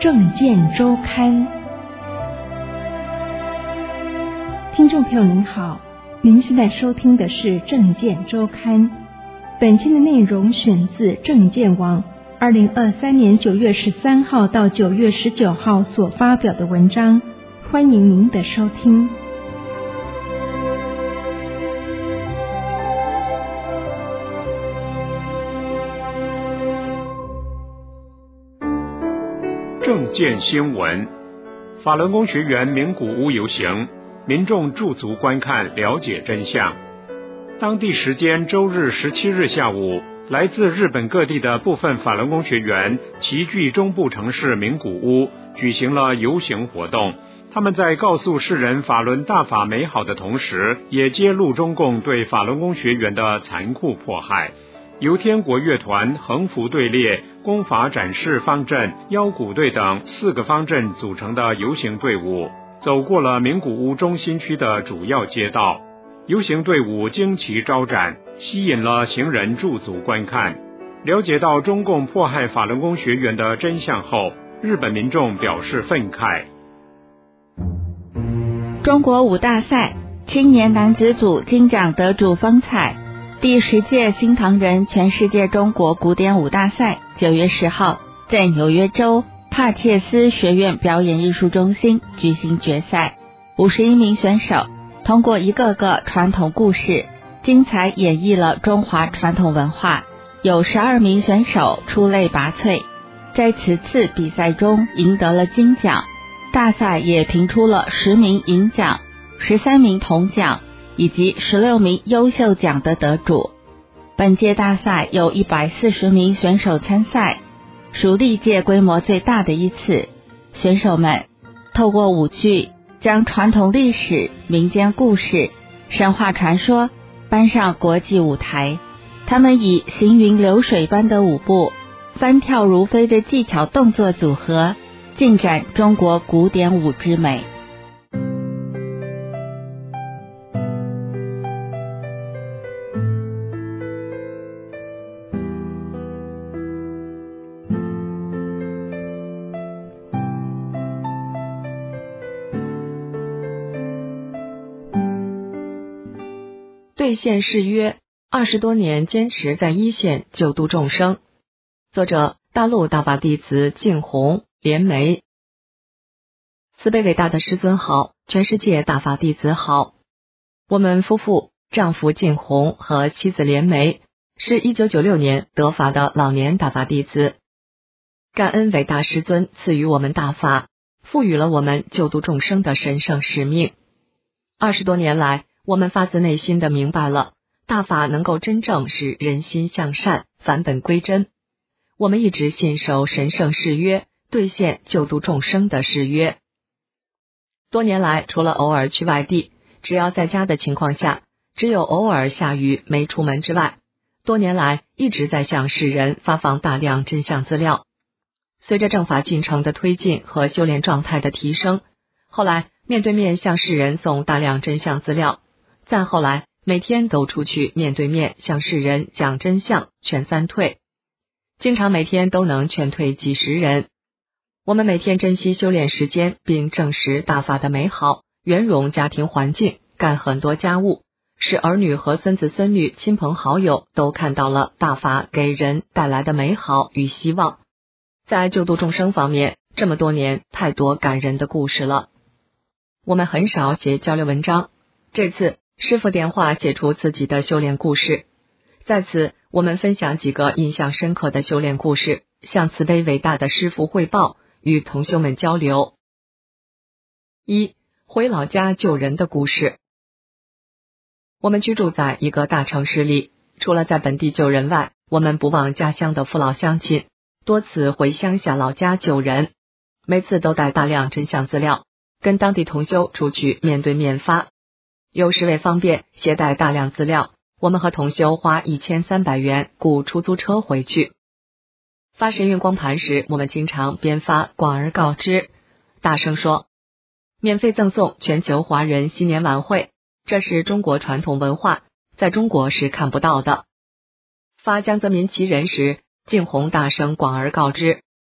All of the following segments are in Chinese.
政见周刊。听众朋友您好，您现在收听的是政见周刊。本期的内容选自政见网2023年9月13号到9月19号所发表的文章，欢迎您的收听。 政见新闻：法轮功学员名古屋游行，民众驻足观看，了解真相。当地时间周日17日下午，来自日本各地的部分法轮功学员齐聚中部城市名古屋，举行了游行活动。他们在告诉世人法轮大法美好的同时，也揭露中共对法轮功学员的残酷迫害。由天国乐团、横幅队列、功法展示方阵、腰鼓队等4个方阵组成的游行队伍，走过了名古屋中心区的主要街道。游行队伍旌旗招展，吸引了行人驻足观看。了解到中共迫害法轮功学员的真相后，日本民众表示愤慨。 中国武大赛青年男子组金奖得主风采。第10届新唐人全世界中国古典舞大赛9月10号在纽约州帕切斯学院表演艺术中心举行决赛。51名选手通过一个个传统故事，精彩演绎了中华传统文化。有12名选手出类拔萃，在此次比赛中赢得了金奖。大赛也评出了10名银奖、13名铜奖以及16名优秀奖的得主。本届大赛有140名选手参赛，属历届规模最大的一次。选手们透过舞剧将传统历史、民间故事、神话传说搬上国际舞台。他们以行云流水般的舞步、翻跳如飞的技巧动作组合，尽展中国古典舞之美。 兑现誓约，20多年坚持在一线救度众生。作者：大陆大法弟子净红、莲梅。慈悲伟大的师尊好，全世界大法弟子好。我们夫妇丈夫净红和妻子莲梅是1996年得法的老年大法弟子。感恩伟大师尊赐予我们大法，赋予了我们救度众生的神圣使命。20多年来，我们发自内心的明白了，大法能够真正使人心向善，返本归真。我们一直信守神圣誓约，兑现救度众生的誓约。多年来，除了偶尔去外地，只要在家的情况下，只有偶尔下雨没出门之外，多年来一直在向世人发放大量真相资料。随着正法进程的推进和修炼状态的提升，后来面对面向世人送大量真相资料，再后来每天都出去面对面向世人讲真相，劝3退，经常每天都能劝退几十人。我们每天珍惜修炼时间，并证实大法的美好，圆融家庭环境，干很多家务，使儿女和孙子孙女、亲朋好友都看到了大法给人带来的美好与希望。在救度众生方面，这么多年太多感人的故事了。我们很少写交流文章，这次师父电话写出自己的修炼故事。在此，我们分享几个印象深刻的修炼故事，向慈悲伟大的师父汇报，与同修们交流。1. 回老家救人的故事。我们居住在一个大城市里，除了在本地救人外，我们不忘家乡的父老乡亲，多次回乡下老家救人，每次都带大量真相资料，跟当地同修出去面对面发。有时为方便携带大量资料，我们和同修花1300元雇出租车回去。发神韵光盘时，我们经常边发广而告之，大声说免费赠送全球华人新年晚会，这是中国传统文化，在中国是看不到的。发江泽民其人时，净红大声广而告之，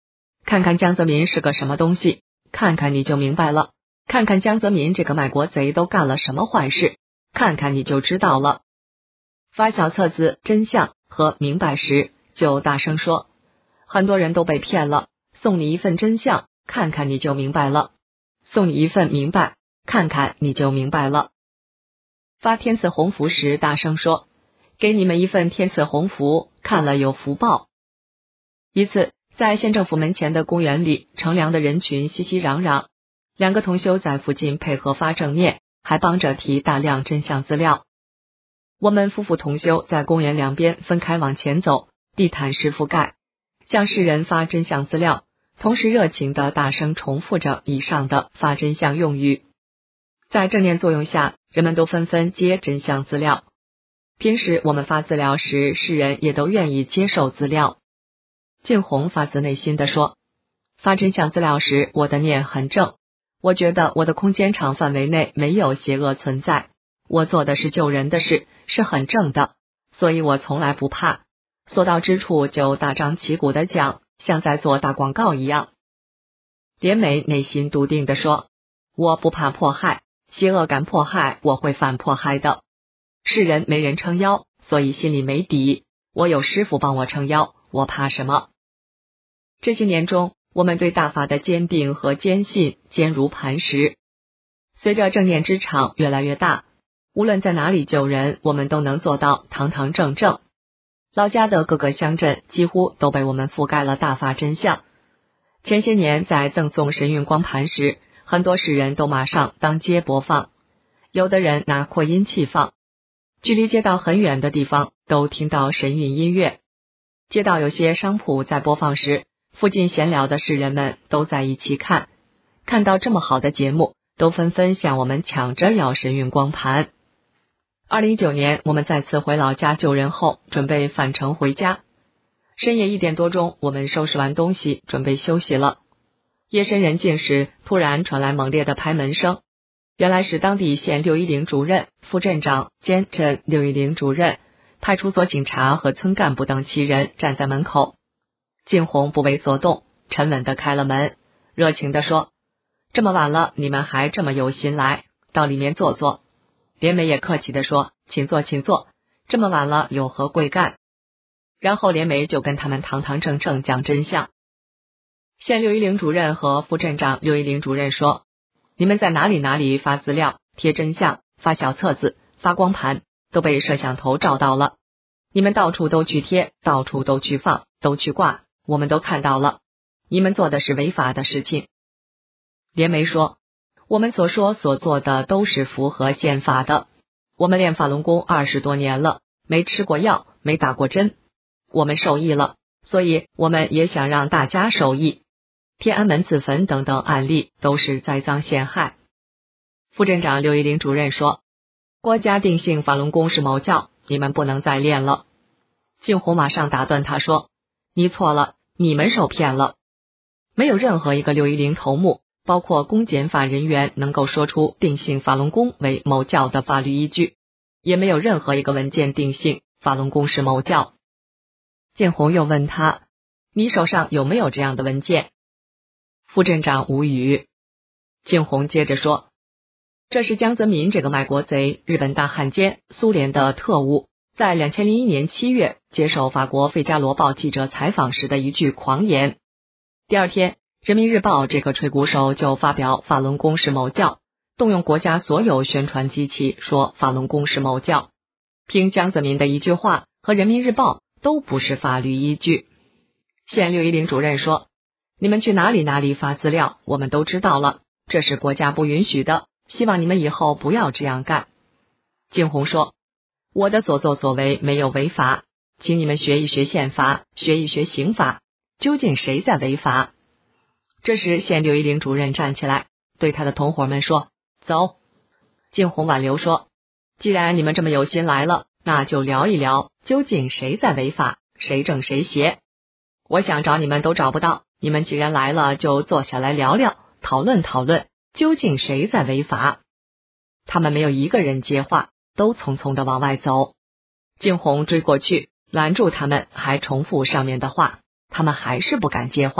看看江泽民是个什么东西，看看你就明白了，看看江泽民这个卖国贼都干了什么坏事，看看你就知道了。发小册子真相和明白时，就大声说，很多人都被骗了，送你一份真相，看看你就明白了，送你一份明白，看看你就明白了。发天赐鸿福时大声说，给你们一份天赐鸿福，看了有福报。一次在县政府门前的公园里，乘凉的人群熙熙攘攘，两个同修在附近配合发正念，还帮着提大量真相资料。我们夫妇同修在公园两边分开往前走，地毯式覆盖，向世人发真相资料，同时热情地大声重复着以上的发真相用语。在正念作用下，人们都纷纷接真相资料。平时我们发资料时，世人也都愿意接受资料。净红发自内心地说，发真相资料时，我的念很正，我觉得我的空间场范围内没有邪恶存在，我做的是救人的事，是很正的，所以我从来不怕，所到之处就大张旗鼓地讲，像在做大广告一样。莲美内心笃定地说，我不怕迫害，邪恶敢迫害，我会反迫害的。世人没人撑腰，所以心里没底，我有师父帮我撑腰，我怕什么？这些年中，我们对大法的坚定和坚信坚如磐石。随着正念之场越来越大，无论在哪里救人，我们都能做到堂堂正正。老家的各个乡镇几乎都被我们覆盖了大法真相。前些年在赠送神韵光盘时，很多世人都马上当街播放，有的人拿扩音器放，距离街道很远的地方都听到神韵音乐。街道有些商铺在播放时，附近闲聊的世人们都在一起看，看到这么好的节目，都纷纷向我们抢着要神韵光盘。2019年，我们再次回老家救人后，准备返程回家。深夜1点多钟，我们收拾完东西，准备休息了。夜深人静时，突然传来猛烈的拍门声，原来是当地县610主任、副镇长兼镇610主任、派出所警察和村干部等7人站在门口。净红不为所动，沉稳地开了门，热情地说，这么晚了，你们还这么有心来，到里面坐坐。莲美也客气地说，请坐请坐，这么晚了有何贵干？然后莲美就跟他们堂堂正正讲真相。县610主任和副镇长610主任说，你们在哪里发资料、贴真相、发小册子、发光盘，都被摄像头照到了，你们到处都去贴，到处都去放，都去挂，我们都看到了，你们做的是违法的事情。莲梅说，我们所说所做的都是符合宪法的，我们练法轮功20多年了，没吃过药，没打过针，我们受益了，所以我们也想让大家受益。天安门自焚等等案例都是栽赃陷害。副镇长610主任说，国家定性法轮功是某教，你们不能再练了。净红马上打断他说，你错了，你们受骗了。没有任何一个610头目，包括公检法人员能够说出定性法轮功为某教的法律依据，也没有任何一个文件定性法轮功是某教。建红又问他，你手上有没有这样的文件？副镇长无语。建红接着说，这是江泽民这个卖国贼、日本大汉奸、苏联的特务，在2001年7月接受法国《费加罗报》记者采访时的一句狂言。第二天，人民日报这个吹鼓手就发表法轮功是某教，动用国家所有宣传机器说法轮功是某教。凭江泽民的一句话和人民日报都不是法律依据。县610主任说，你们去哪里发资料，我们都知道了，这是国家不允许的，希望你们以后不要这样干。净红说，我的所作所为没有违法，请你们学一学宪法，学一学刑法，究竟谁在违法？这时县610主任站起来，对他的同伙们说，走。净红挽留说，既然你们这么有心来了，那就聊一聊，究竟谁在违法，谁正谁邪。我想找你们都找不到，你们既然来了，就坐下来聊聊，讨论讨论，究竟谁在违法。他们没有一个人接话，都匆匆地往外走。净红追过去，拦住他们，还重复上面的话，他们还是不敢接话，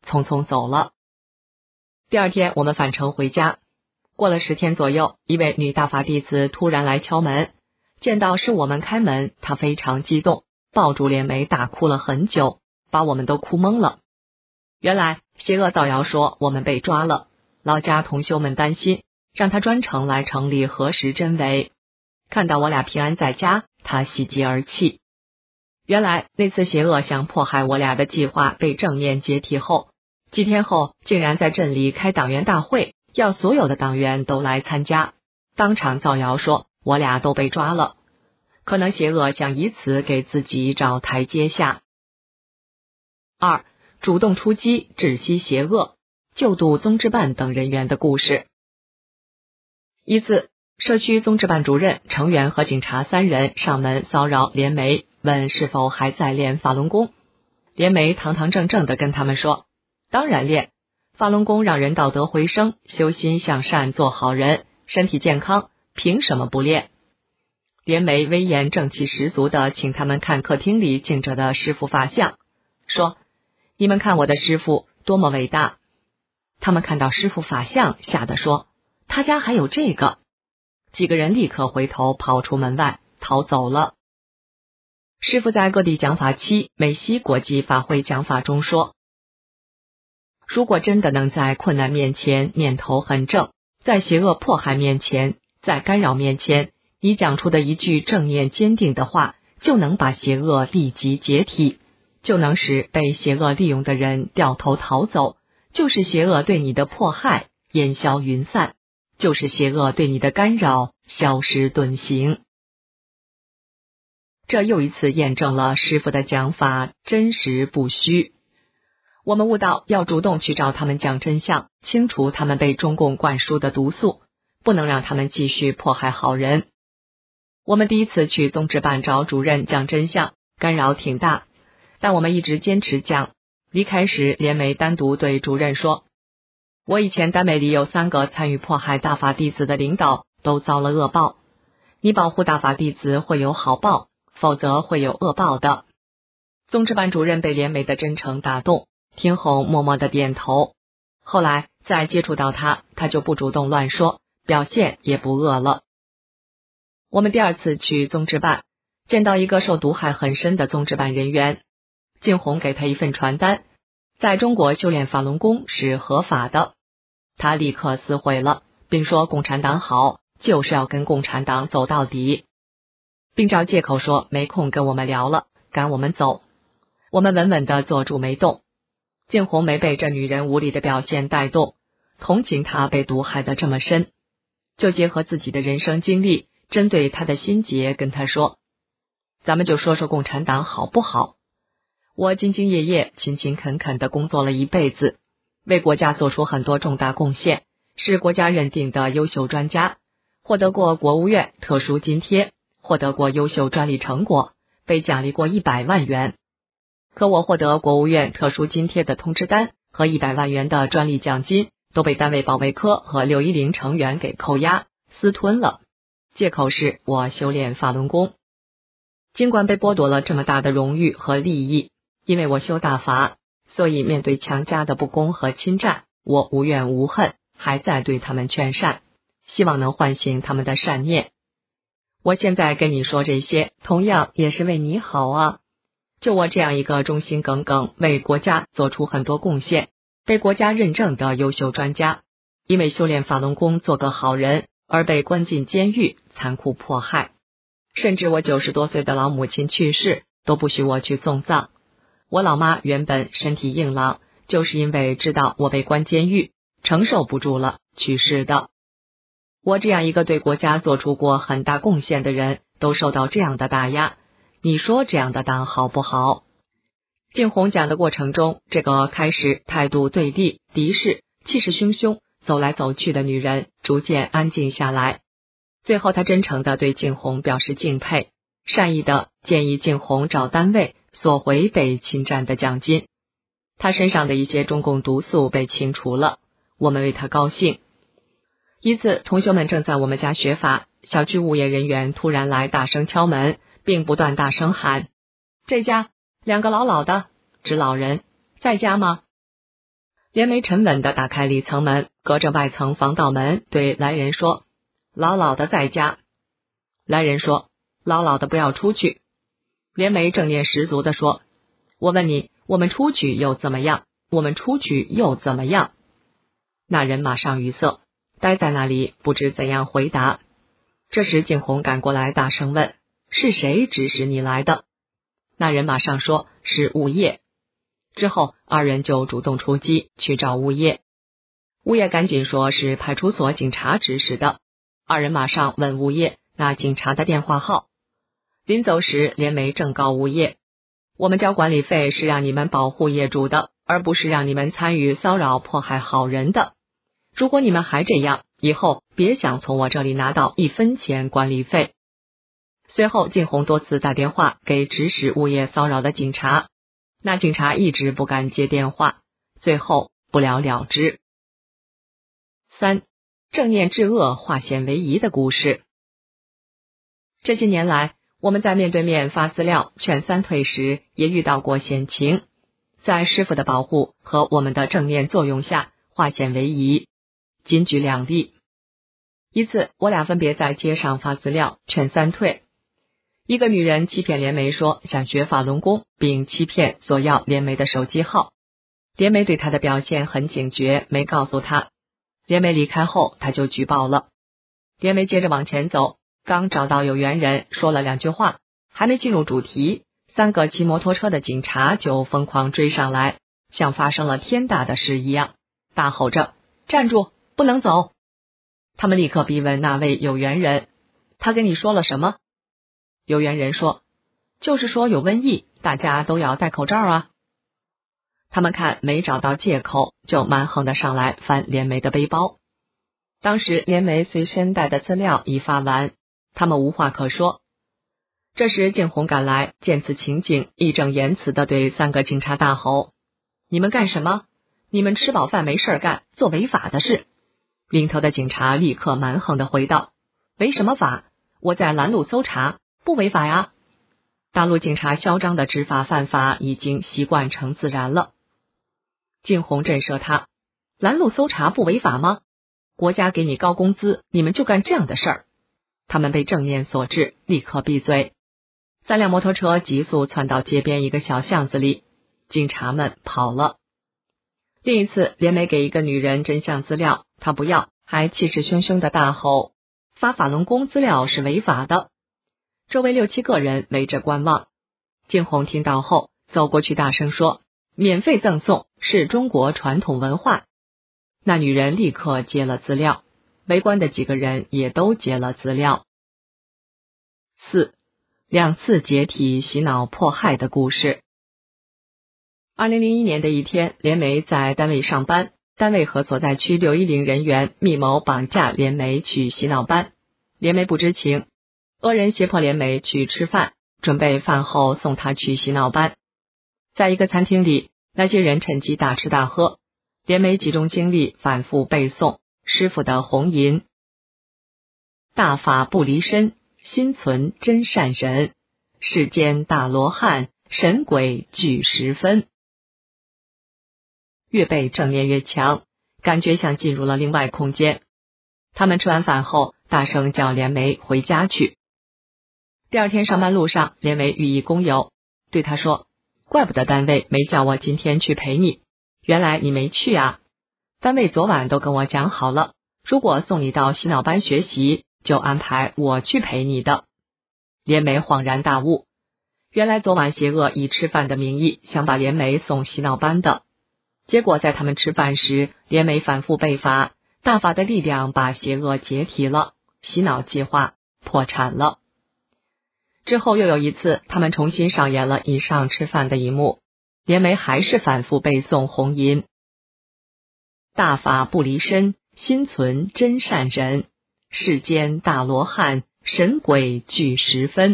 匆匆走了。第二天我们返程回家，过了10天左右，一位女大法弟子突然来敲门，见到是我们开门，她非常激动，抱住莲梅大哭了很久，把我们都哭懵了。原来邪恶造谣说我们被抓了，老家同修们担心，让他专程来城里核实真伪。看到我俩平安在家，他喜极而泣。原来那次邪恶想迫害我俩的计划被正面解体后，几天后竟然在镇里开党员大会，要所有的党员都来参加，当场造谣说我俩都被抓了。可能邪恶想以此给自己找台阶下。2. 主动出击，止息邪恶，救度宗治办等人员的故事。一次，社区宗治办主任、成员和警察3人上门骚扰莲梅，问是否还在练法轮功。莲梅堂堂正正地跟他们说，当然练，法轮功让人道德回升，修心向善，做好人，身体健康，凭什么不练？莲梅威严正气十足地请他们看客厅里静着的师父法像，说，你们看我的师父多么伟大。他们看到师父法像，吓得说，他家还有这个。几个人立刻回头跑出门外逃走了。师父在各地讲法期美西国际法会讲法中说，如果真的能在困难面前念头很正，在邪恶迫害面前，在干扰面前，你讲出的一句正念坚定的话，就能把邪恶立即解体，就能使被邪恶利用的人掉头逃走，就是邪恶对你的迫害烟消云散，就是邪恶对你的干扰消失遁形。这又一次验证了师父的讲法真实不虚。我们悟道要主动去找他们讲真相，清除他们被中共灌输的毒素，不能让他们继续迫害好人。我们第一次去宗治办找主任讲真相，干扰挺大，但我们一直坚持讲。离开时，莲梅单独对主任说，我以前单位里有3个参与迫害大法弟子的领导都遭了恶报，你保护大法弟子会有好报，否则会有恶报的。宗治办主任被莲梅的真诚打动，听后默默的点头。后来再接触到他就不主动乱说，表现也不恶了。我们第2次去宗治办，见到一个受毒害很深的宗治办人员，静红给他一份传单，在中国修炼法轮功是合法的。他立刻撕毁了，并说共产党好，就是要跟共产党走到底，并找借口说没空跟我们聊了，赶我们走。我们稳稳地坐住没动。静红没被这女人无理的表现带动，同情她被毒害得这么深，就结合自己的人生经历，针对她的心结跟她说，咱们就说说共产党好不好？我兢兢业业、勤勤恳恳地工作了一辈子，为国家做出很多重大贡献，是国家认定的优秀专家，获得过国务院特殊津贴，获得过优秀专利成果，被奖励过100万元。可我获得国务院特殊津贴的通知单和100万元的专利奖金都被单位保卫科和610成员给扣押私吞了，借口是我修炼法轮功。尽管被剥夺了这么大的荣誉和利益，因为我修大法，所以面对强加的不公和侵占，我无怨无恨，还在对他们劝善，希望能唤醒他们的善念。我现在跟你说这些，同样也是为你好啊。就我这样一个忠心耿耿，为国家做出很多贡献，被国家认证的优秀专家，因为修炼法轮功做个好人而被关进监狱，残酷迫害。甚至我90多岁的老母亲去世，都不许我去送葬。我老妈原本身体硬朗，就是因为知道我被关监狱，承受不住了，去世的。我这样一个对国家做出过很大贡献的人，都受到这样的打压，你说这样的党好不好？静红讲的过程中，这个开始态度对立、敌视、气势汹汹、走来走去的女人逐渐安静下来。最后她真诚地对静红表示敬佩，善意地建议静红找单位索回被侵占的奖金。她身上的一些中共毒素被清除了，我们为她高兴。一次，同学们正在我们家学法，小区物业人员突然来大声敲门，并不断大声喊，这家2个老老的，指老人，在家吗？ 连梅沉稳地打开里层门，隔着外层防盗门对来人说：“牢牢的在家。”来人说：“牢牢的不要出去。”连梅正念十足地说：“我问你，我们出去又怎么样？我们出去又怎么样？”那人马上语塞，呆在那里，不知怎样回答。这时景洪赶过来，大声问：“是谁指使你来的？”那人马上说：“是物业。”之后二人就主动出击，去找物业。物业赶紧说是派出所警察指使的。二人马上问物业那警察的电话号。临走时，连梅正告物业：“我们交管理费是让你们保护业主的，而不是让你们参与骚扰迫害好人的。如果你们还这样，以后别想从我这里拿到1分钱管理费。”随后景洪多次打电话给指使物业骚扰的警察，那警察一直不敢接电话，最后不了了之。3. 正念治恶化险为夷的故事。这些年来，我们在面对面发资料劝3退时也遇到过险情，在师父的保护和我们的正念作用下化险为夷。仅举2例。一次我俩分别在街上发资料劝3退，一个女人欺骗连梅说想学法轮功，并欺骗索要连梅的手机号。连梅对她的表现很警觉，没告诉她。连梅离开后，她就举报了。连梅接着往前走，刚找到有缘人，说了2句话，还没进入主题，3个骑摩托车的警察就疯狂追上来，像发生了天大的事一样，大吼着：“站住，不能走！”他们立刻逼问那位有缘人：“他跟你说了什么？”有缘人说：“就是说有瘟疫，大家都要戴口罩啊。”他们看没找到借口，就蛮横的上来翻连梅的背包。当时连梅随身带的资料已发完，他们无话可说。这时景洪赶来，见此情景，义正言辞地对3个警察大吼：“你们干什么？你们吃饱饭没事干，做违法的事！”领头的警察立刻蛮横地回道：“违什么法？我在拦路搜查，不违法呀！”大陆警察嚣张的执法犯法已经习惯成自然了。景洪震慑他：“拦路搜查不违法吗？国家给你高工资，你们就干这样的事儿。”他们被正念所致，立刻闭嘴。3辆摩托车急速窜到街边一个小巷子里，警察们跑了。另一次，连梅给一个女人真相资料，她不要，还气势汹汹的大吼：“发法轮功资料是违法的！”周围6、7个人围着观望。景洪听到后，走过去大声说：“免费赠送，是中国传统文化。”那女人立刻接了资料，围观的几个人也都接了资料。4. 2次解体洗脑迫害的故事。2001年的一天，连梅在单位上班，单位和所在区610人员密谋绑架连梅去洗脑班，连梅不知情，恶人胁迫连梅去吃饭，准备饭后送她去洗脑班。在一个餐厅里，那些人趁机大吃大喝，连梅集中精力反复背诵师父的弘吟：“大法不离身，心存真善忍，世间大罗汉，神鬼俱十分。”越背正念越强，感觉像进入了另外空间。他们吃完饭后，大声叫连梅回家去。第2天上班路上，连梅寓意工友，对他说：“怪不得单位没叫我今天去陪你，原来你没去啊！单位昨晚都跟我讲好了，如果送你到洗脑班学习，就安排我去陪你的。”连梅恍然大悟，原来昨晚邪恶以吃饭的名义想把连梅送洗脑班的。结果在他们吃饭时，连梅反复背法，大法的力量把邪恶解体了，洗脑计划破产了。之后又有一次，他们重新上演了以上吃饭的一幕，连梅还是反复背诵弘吟：“大法不离身，心存真善忍，世间大罗汉，神鬼俱十分。”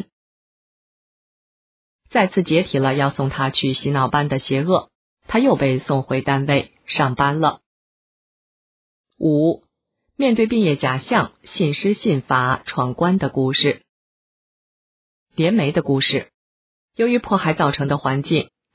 再次解体了要送他去洗脑班的邪恶，他又被送回单位上班了。5. 面对毕业假象，信师信法闯关的故事。连梅的故事。由于迫害造成的环境，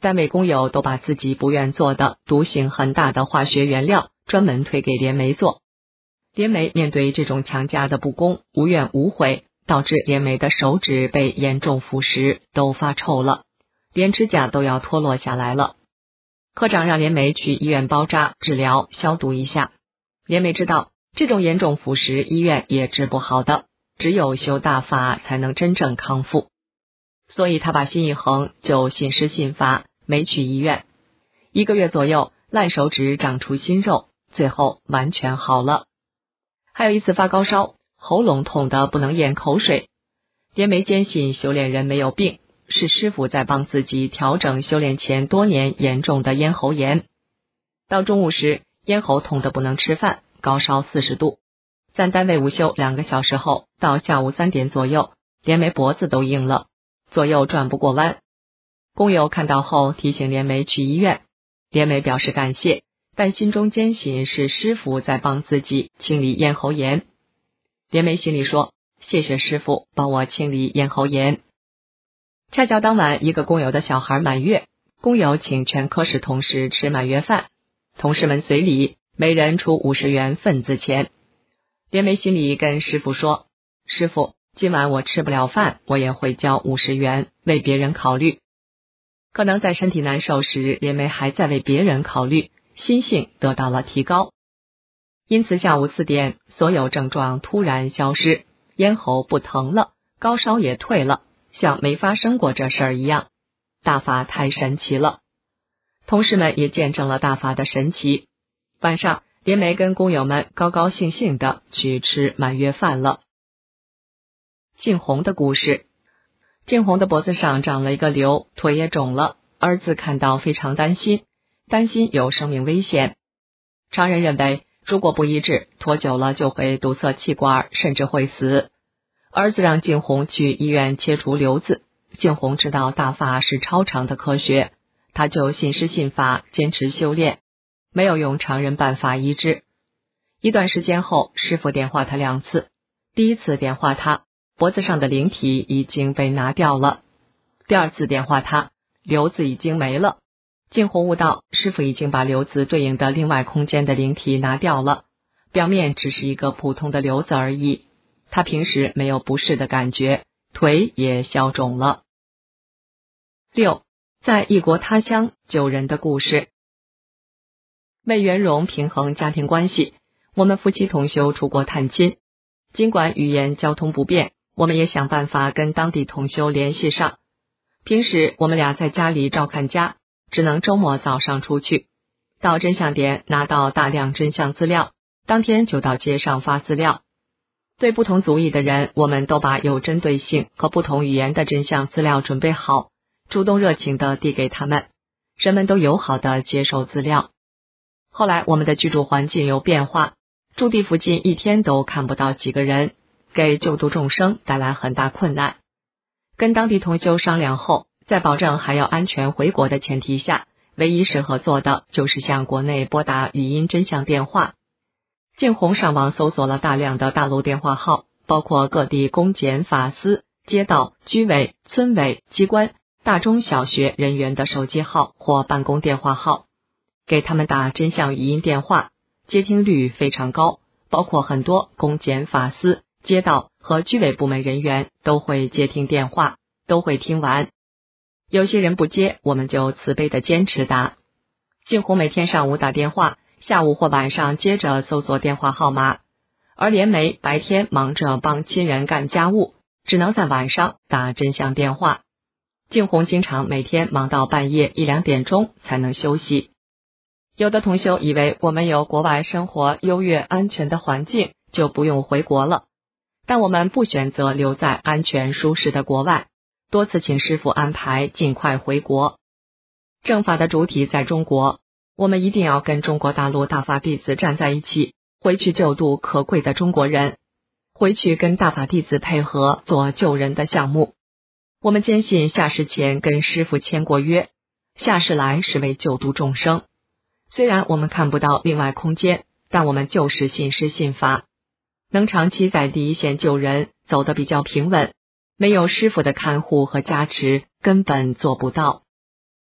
单位工友都把自己不愿做的毒性很大的化学原料专门推给连梅做。连梅面对这种强加的不公，无怨无悔，导致连梅的手指被严重腐蚀，都发臭了，连指甲都要脱落下来了。科长让连梅去医院包扎治疗消毒一下。连梅知道这种严重腐蚀医院也治不好的，只有修大法才能真正康复，所以他把心一横，就信施信法，没去医院。1个月左右，烂手指长出新肉，最后完全好了。还有一次发高烧，喉咙痛得不能咽口水。连梅坚信修炼人没有病，是师傅在帮自己调整修炼前多年严重的咽喉炎。到中午时，咽喉痛得不能吃饭，高烧40度。在单位午休2个小时后，到下午3点左右，连梅脖子都硬了，左右转不过弯。工友看到后提醒连梅去医院，连梅表示感谢，但心中坚信是师傅在帮自己清理咽喉炎。连梅心里说，谢谢师傅帮我清理咽喉炎。恰巧当晚一个工友的小孩满月，工友请全科室同事吃满月饭，同事们随礼，每人出50元份子钱。连梅心里跟师傅说，师傅，今晚我吃不了饭，我也会交50元，为别人考虑。可能在身体难受时，连梅还在为别人考虑，心性得到了提高。因此下午4点，所有症状突然消失，咽喉不疼了，高烧也退了，像没发生过这事儿一样。大法太神奇了，同事们也见证了大法的神奇。晚上，连梅跟工友们高高兴兴的去吃满月饭了。静红的故事。静红的脖子上长了一个瘤，腿也肿了，儿子看到非常担心有生命危险。常人认为如果不医治，拖久了就会堵塞气管，甚至会死。儿子让静红去医院切除瘤子，静红知道大法是超常的科学，他就信施信法，坚持修炼，没有用常人办法医治。一段时间后，师傅点化他2次，第一次点化他，脖子上的灵体已经被拿掉了；第2次点化他，瘤子已经没了。静红悟道，师傅已经把瘤子对应的另外空间的灵体拿掉了，表面只是一个普通的瘤子而已。他平时没有不适的感觉，腿也消肿了。6. 在异国他乡救人的故事。为圆融平衡家庭关系，我们夫妻同修出国探亲，尽管语言交通不便，我们也想办法跟当地同修联系上。平时我们俩在家里照看家，只能周末早上出去，到真相点拿到大量真相资料，当天就到街上发资料。对不同族裔的人，我们都把有针对性和不同语言的真相资料准备好，主动热情地递给他们，人们都友好地接受资料。后来我们的居住环境有变化，驻地附近一天都看不到几个人，给救度众生带来很大困难。跟当地同修商量后，在保证还要安全回国的前提下，唯一适合做的就是向国内拨打语音真相电话。静红上网搜索了大量的大陆电话号，包括各地公检法司、街道、居委、村委、机关、大中小学人员的手机号或办公电话号，给他们打真相语音电话，接听率非常高，包括很多公检法司、街道和居委部门人员都会接听电话，都会听完。有些人不接，我们就慈悲的坚持打。静红每天上午打电话，下午或晚上接着搜索电话号码，而连梅白天忙着帮亲人干家务，只能在晚上打真相电话。静红经常每天忙到半夜1、2点钟才能休息。有的同修以为我们有国外生活优越安全的环境，就不用回国了，但我们不选择留在安全舒适的国外，多次请师父安排尽快回国。正法的主体在中国，我们一定要跟中国大陆大法弟子站在一起，回去救度可贵的中国人，回去跟大法弟子配合做救人的项目。我们坚信下世前跟师父签过约，下世来是为救度众生。虽然我们看不到另外空间，但我们就是信师信法，能长期在第一线救人，走得比较平稳，没有师父的看护和加持，根本做不到。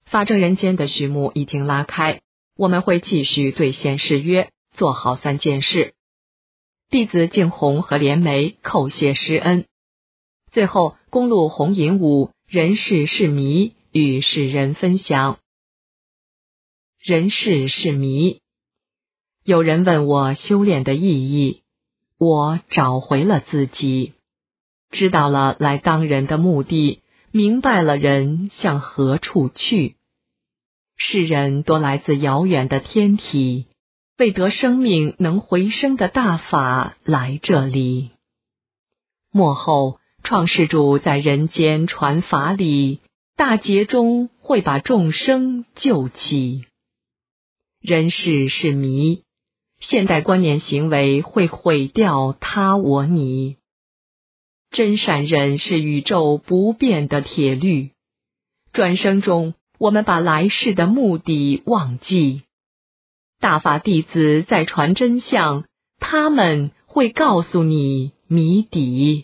法正人间的序幕已经拉开，我们会继续兑现誓约，做好3件事。弟子敬红和莲梅叩谢师恩。最后公路红银舞，人事是谜，与世人分享。人事是谜。有人问我修炼的意义，我找回了自己，知道了来当人的目的，明白了人向何处去。世人多来自遥远的天体，为得生命能回生的大法来这里。末后创世主在人间传法理，大劫中会把众生救起。人事是谜，现代观念行为会毁掉他我你。真善忍是宇宙不变的铁律，转生中我们把来世的目的忘记。大法弟子在传真相，他们会告诉你谜底。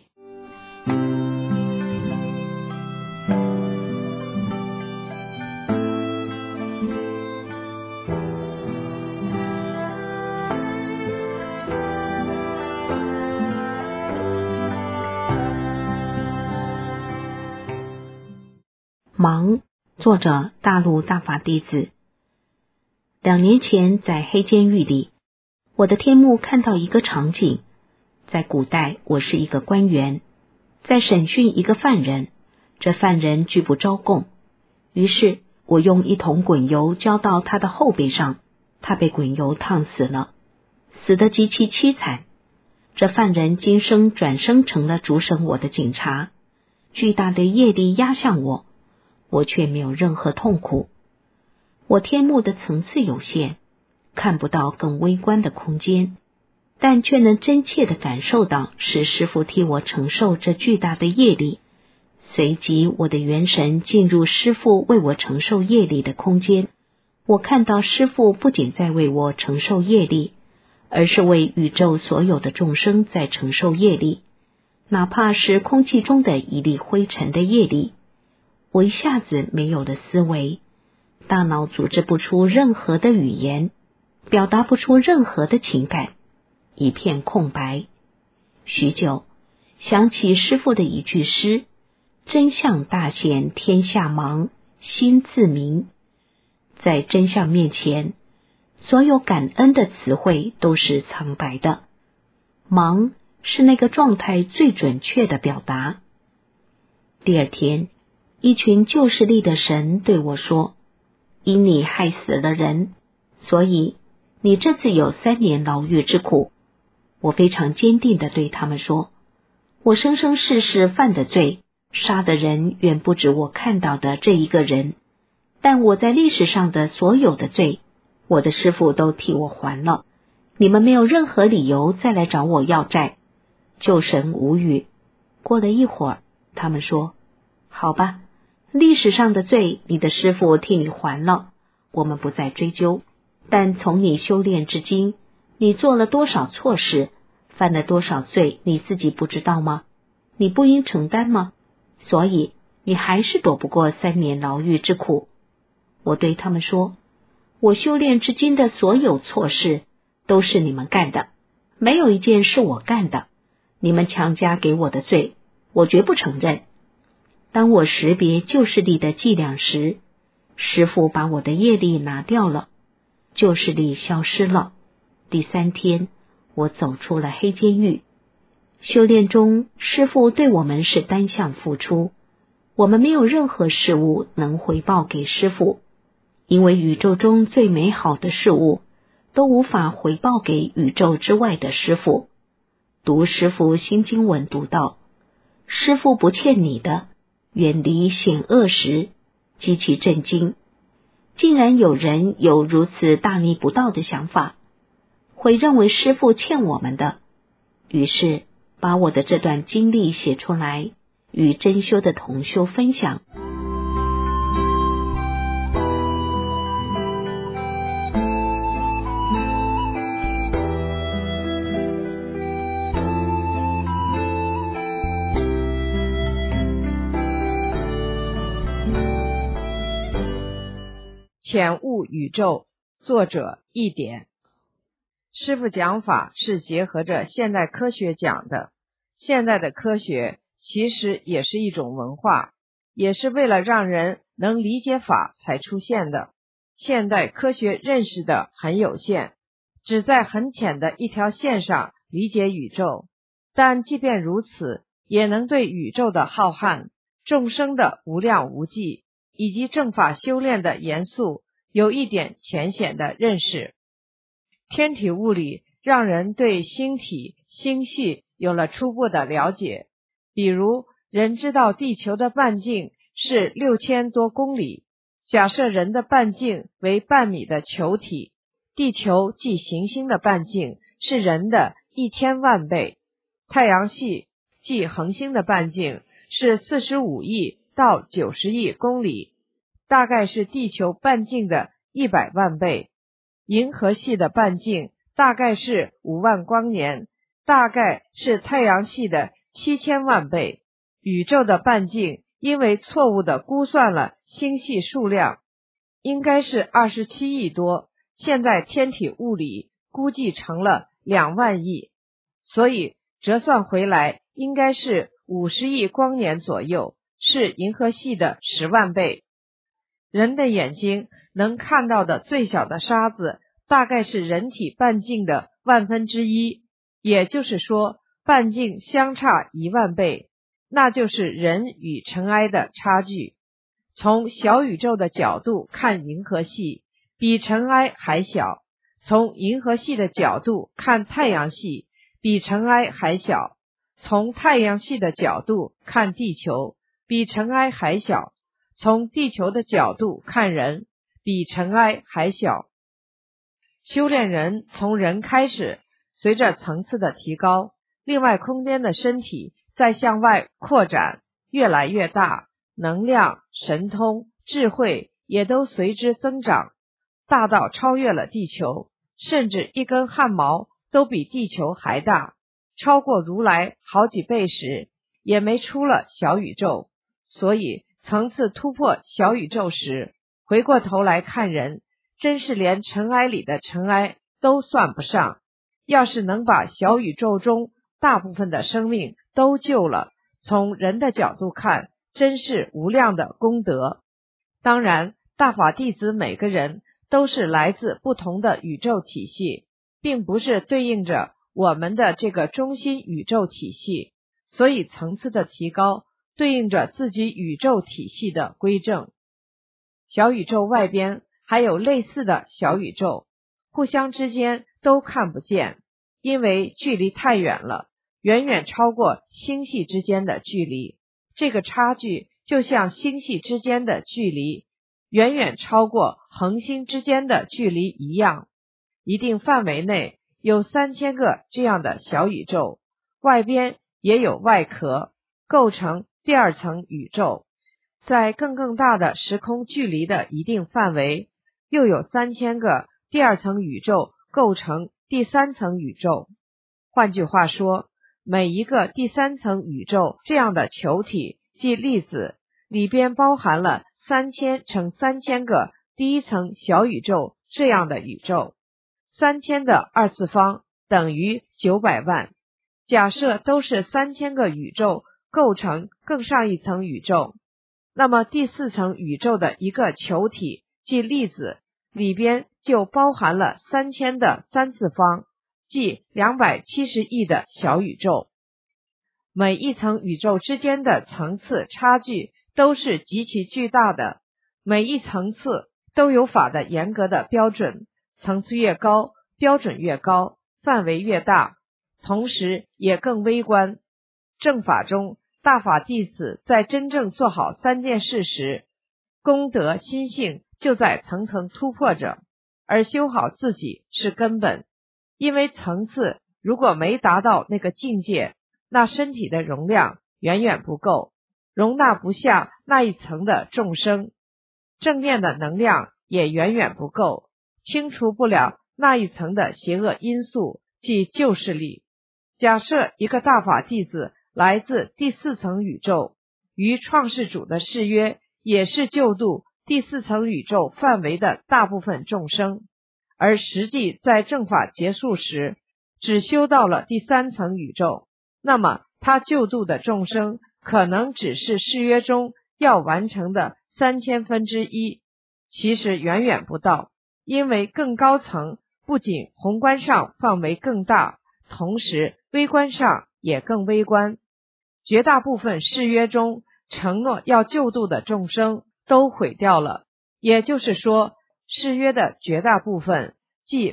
忙，作者大陆大法弟子。2年前在黑监狱里，我的天目看到一个场景。在古代，我是一个官员，在审讯一个犯人，这犯人拒不招供，于是我用1桶滚油浇到他的后背上，他被滚油烫死了，死得极其凄惨。这犯人今生转生成了主审我的警察，巨大的业力压向我，我却没有任何痛苦。我天目的层次有限，看不到更微观的空间，但却能真切地感受到是师父替我承受这巨大的业力。随即我的元神进入师父为我承受业力的空间，我看到师父不仅在为我承受业力，而是为宇宙所有的众生在承受业力，哪怕是空气中的一粒灰尘的业力。我一下子没有了思维，大脑组织不出任何的语言，表达不出任何的情感，一片空白。许久，想起师父的一句诗：真相大显天下茫，心自明。在真相面前，所有感恩的词汇都是苍白的，茫是那个状态最准确的表达。第二天，一群旧势力的神对我说：因你害死了人，所以你这次有3年牢狱之苦。我非常坚定地对他们说：我生生世世犯的罪，杀的人远不止我看到的这一个人，但我在历史上的所有的罪，我的师父都替我还了，你们没有任何理由再来找我要债。旧神无语。过了一会儿，他们说：好吧，历史上的罪你的师父替你还了，我们不再追究，但从你修炼至今，你做了多少错事，犯了多少罪，你自己不知道吗？你不应承担吗？所以你还是躲不过3年牢狱之苦。我对他们说：我修炼至今的所有错事都是你们干的，没有一件是我干的，你们强加给我的罪，我绝不承认。当我识别旧势力的伎俩时，师父把我的业力拿掉了，旧势力消失了。第3天，我走出了黑监狱。修炼中，师父对我们是单向付出，我们没有任何事物能回报给师父，因为宇宙中最美好的事物都无法回报给宇宙之外的师父。读师父心经文读到：师父不欠你的，远离险恶时，极其震惊，竟然有人有如此大逆不道的想法，会认为师父欠我们的。于是把我的这段经历写出来，与真修的同修分享。 浅悟宇宙，作者一点。师父讲法是结合着现代科学讲的，现代的科学其实也是一种文化，也是为了让人能理解法才出现的。现代科学认识的很有限，只在很浅的一条线上理解宇宙，但即便如此，也能对宇宙的浩瀚、众生的无量无际，以及正法修炼的严肃，有一点浅显的认识。天体物理让人对星体、星系有了初步的了解，比如人知道地球的半径是6000多公里，假设人的半径为半米的球体，地球即行星的半径是人的1000万倍，太阳系即恒星的半径是45亿到90亿公里，大概是地球半径的100万倍。银河系的半径大概是5万光年，大概是太阳系的7000万倍。宇宙的半径因为错误地估算了星系数量，应该是27亿多，现在天体物理估计成了2万亿，所以折算回来应该是50亿光年左右，是银河系的10万倍。人的眼睛能看到的最小的沙子大概是人体半径的1/1000，也就是说半径相差1万倍，那就是人与尘埃的差距。从小宇宙的角度看银河系，比尘埃还小；从银河系的角度看太阳系，比尘埃还小；从太阳系的角度看地球，比尘埃还小；从地球的角度看人，比尘埃还小。修炼人从人开始，随着层次的提高，另外空间的身体在向外扩展，越来越大，能量、神通、智慧也都随之增长，大到超越了地球，甚至一根汗毛都比地球还大，超过如来好几倍时，也没出了小宇宙。所以层次突破小宇宙时，回过头来看人，真是连尘埃里的尘埃都算不上。要是能把小宇宙中大部分的生命都救了，从人的角度看，真是无量的功德。当然，大法弟子每个人都是来自不同的宇宙体系，并不是对应着我们的这个中心宇宙体系，所以层次的提高对应着自己宇宙体系的归正。小宇宙外边还有类似的小宇宙，互相之间都看不见，因为距离太远了，远远超过星系之间的距离。这个差距就像星系之间的距离远远超过恒星之间的距离一样。一定范围内有3000个这样的小宇宙，外边也有外壳，构成第2层宇宙。在更大的时空距离的一定范围，又有3000个第2层宇宙构成第3层宇宙。换句话说，每一个第3层宇宙这样的球体即粒子里边包含了3000乘3000个第1层小宇宙这样的宇宙，3000的2次方等于900万。假设都是3000个宇宙构成更上一层宇宙，那么第4层宇宙的一个球体即粒子里边就包含了3000的3次方，即270亿的小宇宙。每一层宇宙之间的层次差距都是极其巨大的，每一层次都有法的严格的标准，层次越高，标准越高，范围越大，同时也更微观。正法中，大法弟子在真正做好3件事时，功德心性就在层层突破着，而修好自己是根本。因为层次如果没达到那个境界，那身体的容量远远不够，容纳不下那一层的众生，正面的能量也远远不够，清除不了那一层的邪恶因素，即旧势力。假设一个大法弟子来自第4层宇宙，与创世主的誓约也是救度第4层宇宙范围的大部分众生，而实际在正法结束时只修到了第3层宇宙，那么他救度的众生可能只是誓约中要完成的3000分之一，其实远远不到，因为更高层不仅宏观上范围更大，同时微观上也更微观。绝大部分誓约中承诺要救度的众生都毁掉了，也就是说，誓约的绝大部分，即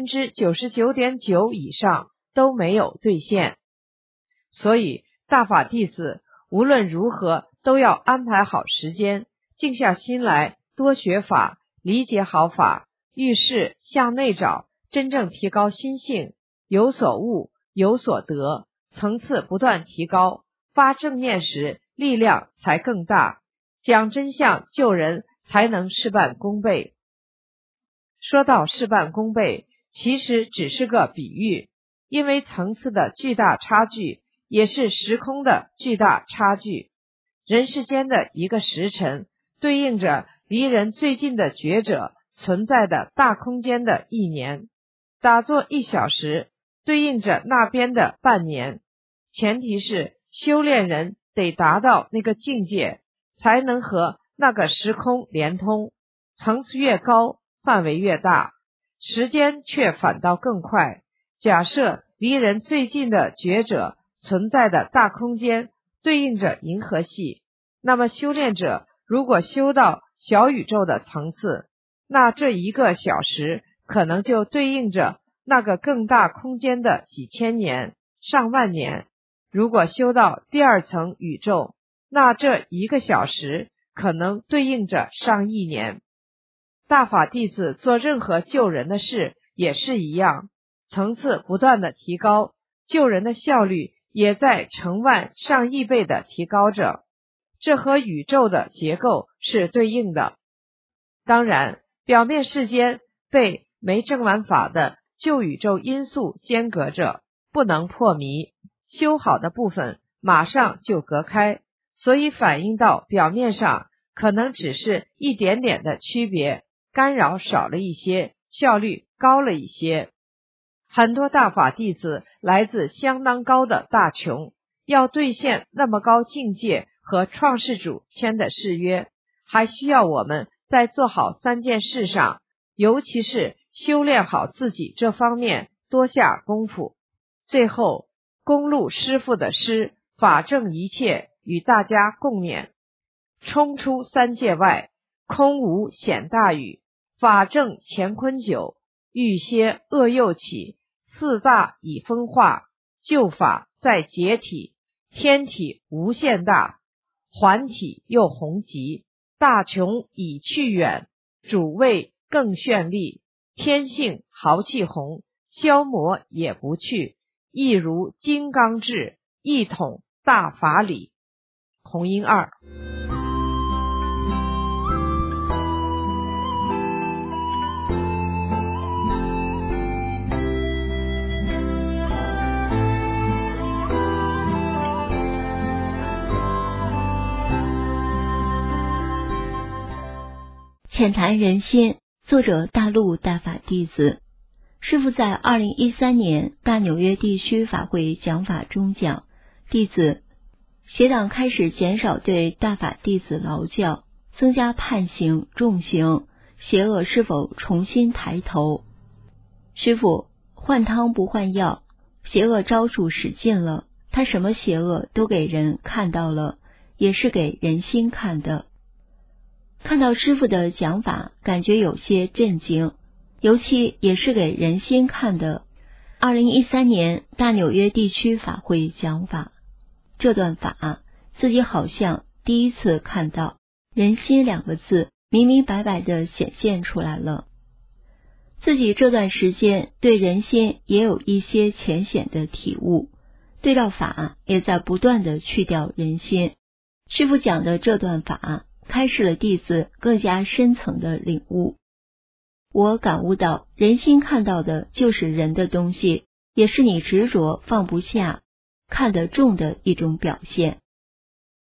99.9% 以上都没有兑现。所以大法弟子无论如何都要安排好时间，静下心来多学法，理解好法，遇事向内找，真正提高心性，有所悟，有所得，层次不断提高，发正念时力量才更大，讲真相救人才能事半功倍。说到事半功倍，其实只是个比喻，因为层次的巨大差距也是时空的巨大差距。人世间的一个时辰对应着离人最近的觉者存在的大空间的1年，打坐1小时对应着那边的半年，前提是修炼人得达到那个境界，才能和那个时空连通，层次越高，范围越大，时间却反倒更快。假设离人最近的觉者存在的大空间对应着银河系，那么修炼者如果修到小宇宙的层次，那这1个小时可能就对应着那个更大空间的几千年、上万年。如果修到第2层宇宙，那这1个小时可能对应着上亿年。大法弟子做任何救人的事也是一样，层次不断的提高，救人的效率也在成万上亿倍的提高着，这和宇宙的结构是对应的。当然，表面世间被没证完法的旧宇宙因素间隔着，不能破迷，修好的部分马上就隔开，所以反映到表面上可能只是一点点的区别，干扰少了一些，效率高了一些。很多大法弟子来自相当高的大穷，要兑现那么高境界和创世主签的誓约，还需要我们在做好3件事上，尤其是修炼好自己这方面多下功夫。最后，公路师父的诗法正一切与大家共勉。冲出3界外，空无显大宇，法正乾坤久，欲歇恶又起，4大已分化，旧法在解体，天体无限大，环体又宏极，大穷已去远，主位更绚丽，天性豪气宏，消磨也不去，亦如金刚智，一统大法理。弘音2。 浅谈人心，作者大陆大法弟子。师父在2013年大纽约地区法会讲法中讲，弟子邪党开始减少对大法弟子劳教，增加判刑重刑，邪恶是否重新抬头？师父，换汤不换药，邪恶招数使尽了，他什么邪恶都给人看到了，也是给人心看的。看到师父的讲法，感觉有些震惊，尤其也是给人心看的。2013年大纽约地区法会讲法，这段法自己好像第一次看到，人心2个字明明白白地显现出来了。自己这段时间对人心也有一些浅显的体悟，对照法也在不断地去掉人心。师父讲的这段法开示了弟子更加深层的领悟。我感悟到，人心看到的就是人的东西，也是你执着放不下、看得重的一种表现。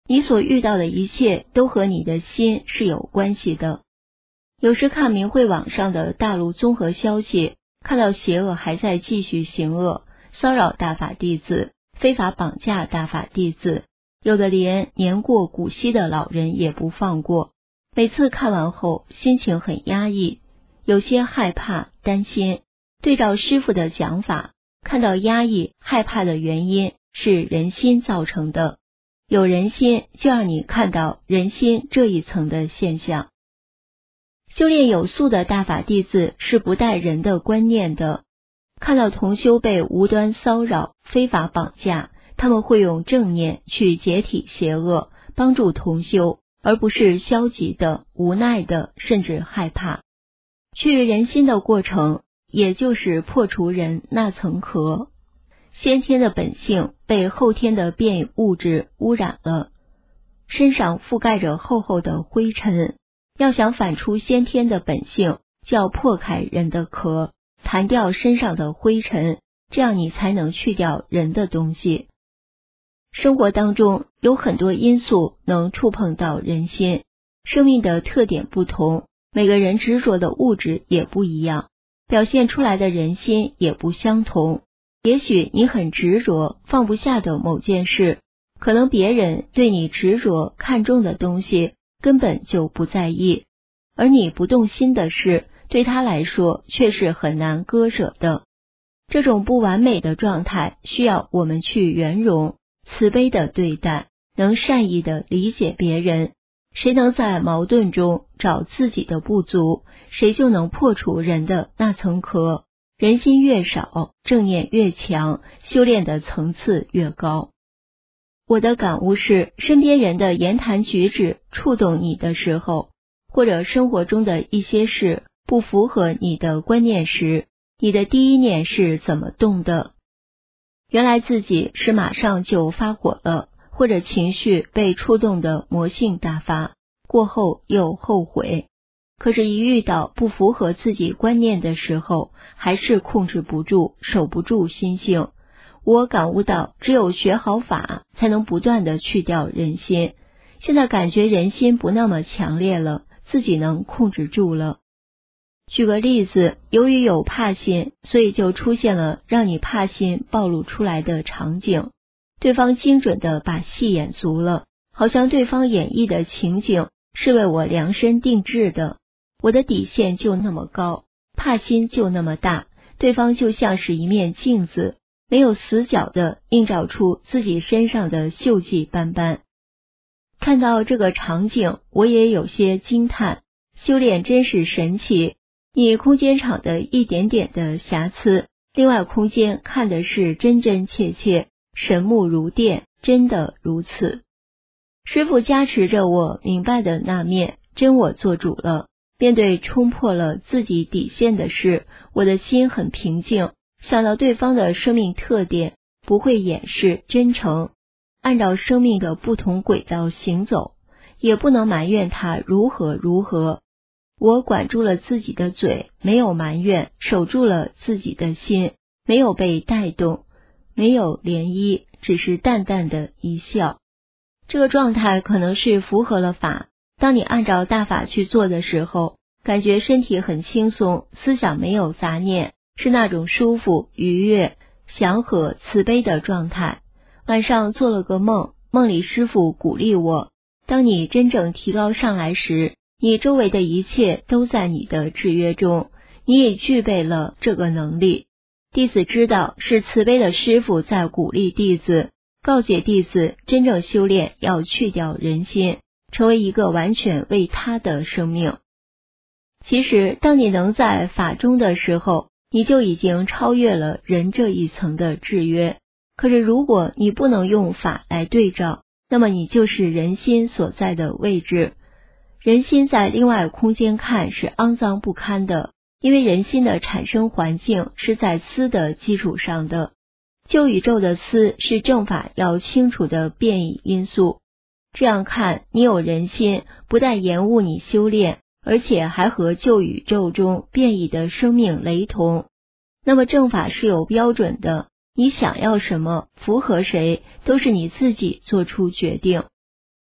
你所遇到的一切都和你的心是有关系的。有时看明慧网上的大陆综合消息，看到邪恶还在继续行恶，骚扰大法弟子，非法绑架大法弟子，有的连年过古稀的老人也不放过。每次看完后心情很压抑，有些害怕担心。对照师父的讲法，看到压抑害怕的原因是人心造成的，有人心就让你看到人心这一层的现象。修炼有素的大法弟子是不带人的观念的，看到同修被无端骚扰非法绑架，他们会用正念去解体邪恶，帮助同修，而不是消极的无奈的甚至害怕。去人心的过程也就是破除人那层壳，先天的本性被后天的变异物质污染了，身上覆盖着厚厚的灰尘。要想反出先天的本性，就要破开人的壳，弹掉身上的灰尘，这样你才能去掉人的东西。生活当中有很多因素能触碰到人心，生命的特点不同，每个人执着的物质也不一样，表现出来的人心也不相同。也许你很执着放不下的某件事，可能别人对你执着看重的东西根本就不在意，而你不动心的事，对他来说却是很难割舍的。这种不完美的状态需要我们去圆融，慈悲的对待，能善意的理解别人。谁能在矛盾中找自己的不足，谁就能破除人的那层壳。人心越少，正念越强，修炼的层次越高。我的感悟是，身边人的言谈举止触动你的时候，或者生活中的一些事不符合你的观念时，你的第一念是怎么动的？原来自己是马上就发火了，或者情绪被触动的魔性大发，过后又后悔。可是一遇到不符合自己观念的时候，还是控制不住，守不住心性。我感悟到，只有学好法，才能不断的去掉人心。现在感觉人心不那么强烈了，自己能控制住了。举个例子，由于有怕心，所以就出现了让你怕心暴露出来的场景。对方精准的把戏演足了，好像对方演绎的情景是为我量身定制的。我的底线就那么高，怕心就那么大，对方就像是一面镜子，没有死角的映照出自己身上的锈迹斑斑。看到这个场景，我也有些惊叹，修炼真是神奇。你空间场的一点点的瑕疵，另外空间看的是真真切切，神目如电，真的如此。师父加持着我明白的那面，真我做主了。面对冲破了自己底线的事，我的心很平静，想到对方的生命特点，不会掩饰，真诚，按照生命的不同轨道行走，也不能埋怨他如何如何。我管住了自己的嘴，没有埋怨，守住了自己的心，没有被带动，没有涟漪，只是淡淡的一笑。这个状态可能是符合了法。当你按照大法去做的时候，感觉身体很轻松，思想没有杂念，是那种舒服、愉悦、祥和、慈悲的状态。晚上做了个梦，梦里师父鼓励我，当你真正提高上来时，你周围的一切都在你的制约中，你也具备了这个能力。弟子知道是慈悲的师父在鼓励弟子，告诫弟子真正修炼要去掉人心，成为一个完全为他的生命。其实当你能在法中的时候，你就已经超越了人这一层的制约。可是如果你不能用法来对照，那么你就是人心所在的位置。人心在另外空间看是肮脏不堪的，因为人心的产生环境是在思的基础上的。旧宇宙的思是正法要清除的变异因素。这样看，你有人心，不但延误你修炼，而且还和旧宇宙中变异的生命雷同。那么正法是有标准的，你想要什么，符合谁，都是你自己做出决定。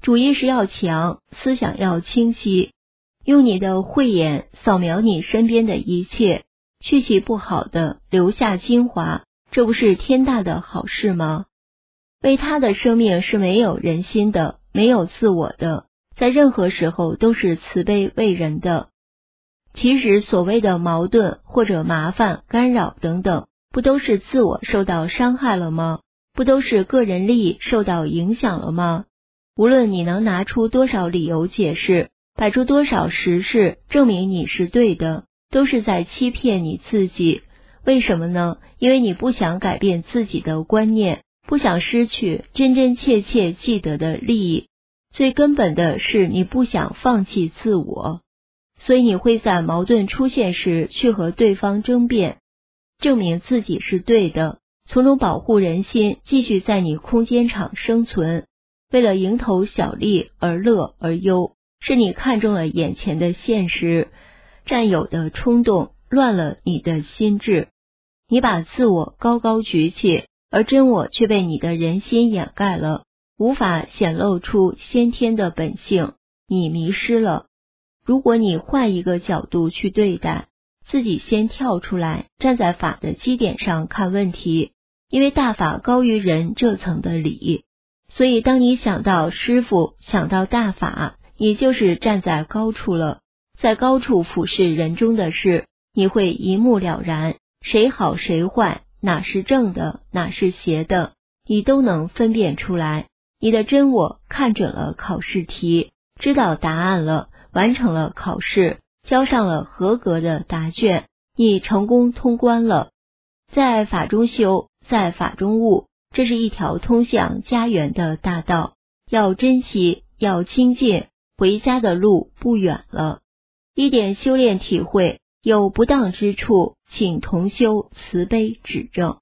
主意识要强，思想要清晰，用你的慧眼扫描你身边的一切，去其不好的，留下精华，这不是天大的好事吗？为他的生命是没有人心的，没有自我的，在任何时候都是慈悲为人的。其实所谓的矛盾或者麻烦、干扰等等，不都是自我受到伤害了吗？不都是个人利益受到影响了吗？无论你能拿出多少理由解释，摆出多少实事证明你是对的，都是在欺骗你自己。为什么呢？因为你不想改变自己的观念，不想失去真真切切记得的利益，最根本的是你不想放弃自我。所以你会在矛盾出现时去和对方争辩，证明自己是对的，从中保护人心，继续在你空间场生存。为了蝇头小利而乐而忧，是你看中了眼前的现实，占有的冲动乱了你的心智。你把自我高高举起，而真我却被你的人心掩盖了，无法显露出先天的本性，你迷失了。如果你换一个角度去对待，自己先跳出来，站在法的基点上看问题，因为大法高于人这层的理，所以当你想到师父，想到大法，你就是站在高处了，在高处俯视人中的事，你会一目了然，谁好谁坏，哪是正的，哪是邪的，你都能分辨出来。你的真我看准了考试题，知道答案了，完成了考试，交上了合格的答卷，你成功通关了。在法中修，在法中悟，这是一条通向家园的大道，要珍惜，要精进，回家的路不远了。一点修炼体会，有不当之处，请同修慈悲指正。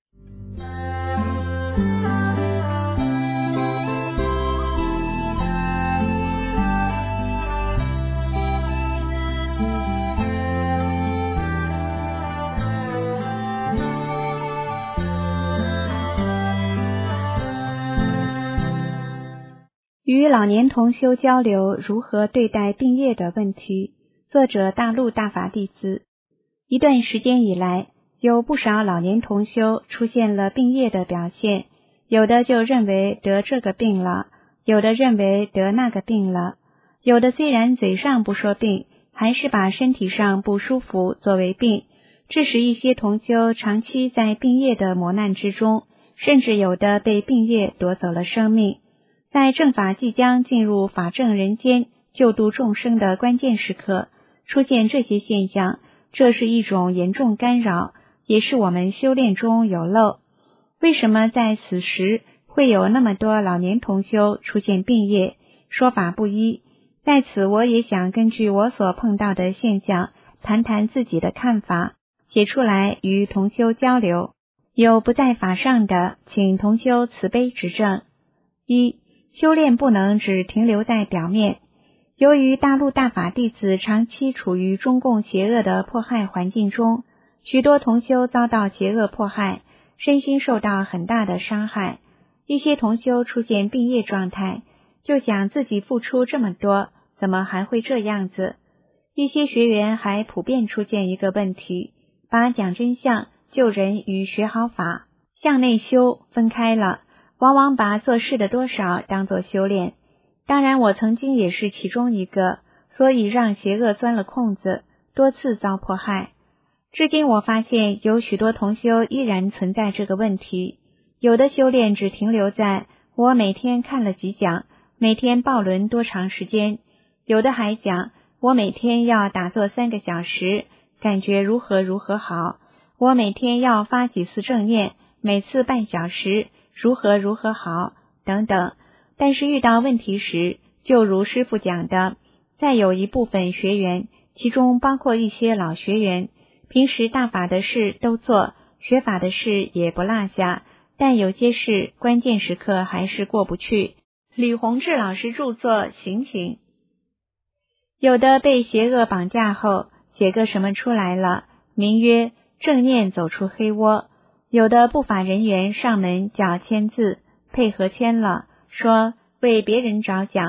与老年同修交流如何对待病业的问题，作者大陆大法弟子。一段时间以来，有不少老年同修出现了病业的表现，有的就认为得这个病了，有的认为得那个病了，有的虽然嘴上不说病，还是把身体上不舒服作为病，致使一些同修长期在病业的磨难之中，甚至有的被病业夺走了生命。在正法即将进入法正人间救度众生的关键时刻，出现这些现象，这是一种严重干扰，也是我们修炼中有漏。为什么在此时会有那么多老年同修出现病业，说法不一？在此我也想根据我所碰到的现象，谈谈自己的看法，写出来与同修交流。有不在法上的，请同修慈悲指正。一、修炼不能只停留在表面。由于大陆大法弟子长期处于中共邪恶的迫害环境中，许多同修遭到邪恶迫害，身心受到很大的伤害。一些同修出现病业状态，就想自己付出这么多，怎么还会这样子？一些学员还普遍出现一个问题，把讲真相、救人与学好法、向内修分开了，往往把做事的多少当作修炼。当然我曾经也是其中一个，所以让邪恶钻了空子，多次遭迫害。至今我发现有许多同修依然存在这个问题，有的修炼只停留在我每天看了几讲，每天抱轮多长时间，有的还讲我每天要打坐3个小时，感觉如何如何好，我每天要发几次正念，每次半小时，如何如何好等等。但是遇到问题时，就如师父讲的，再有一部分学员，其中包括一些老学员，平时大法的事都做，学法的事也不落下，但有些事关键时刻还是过不去。李洪志老师著作《醒醒》。有的被邪恶绑架后写个什么出来了，名曰正念走出黑窝，有的不法人员上门叫签字，配合签了，说为别人着想，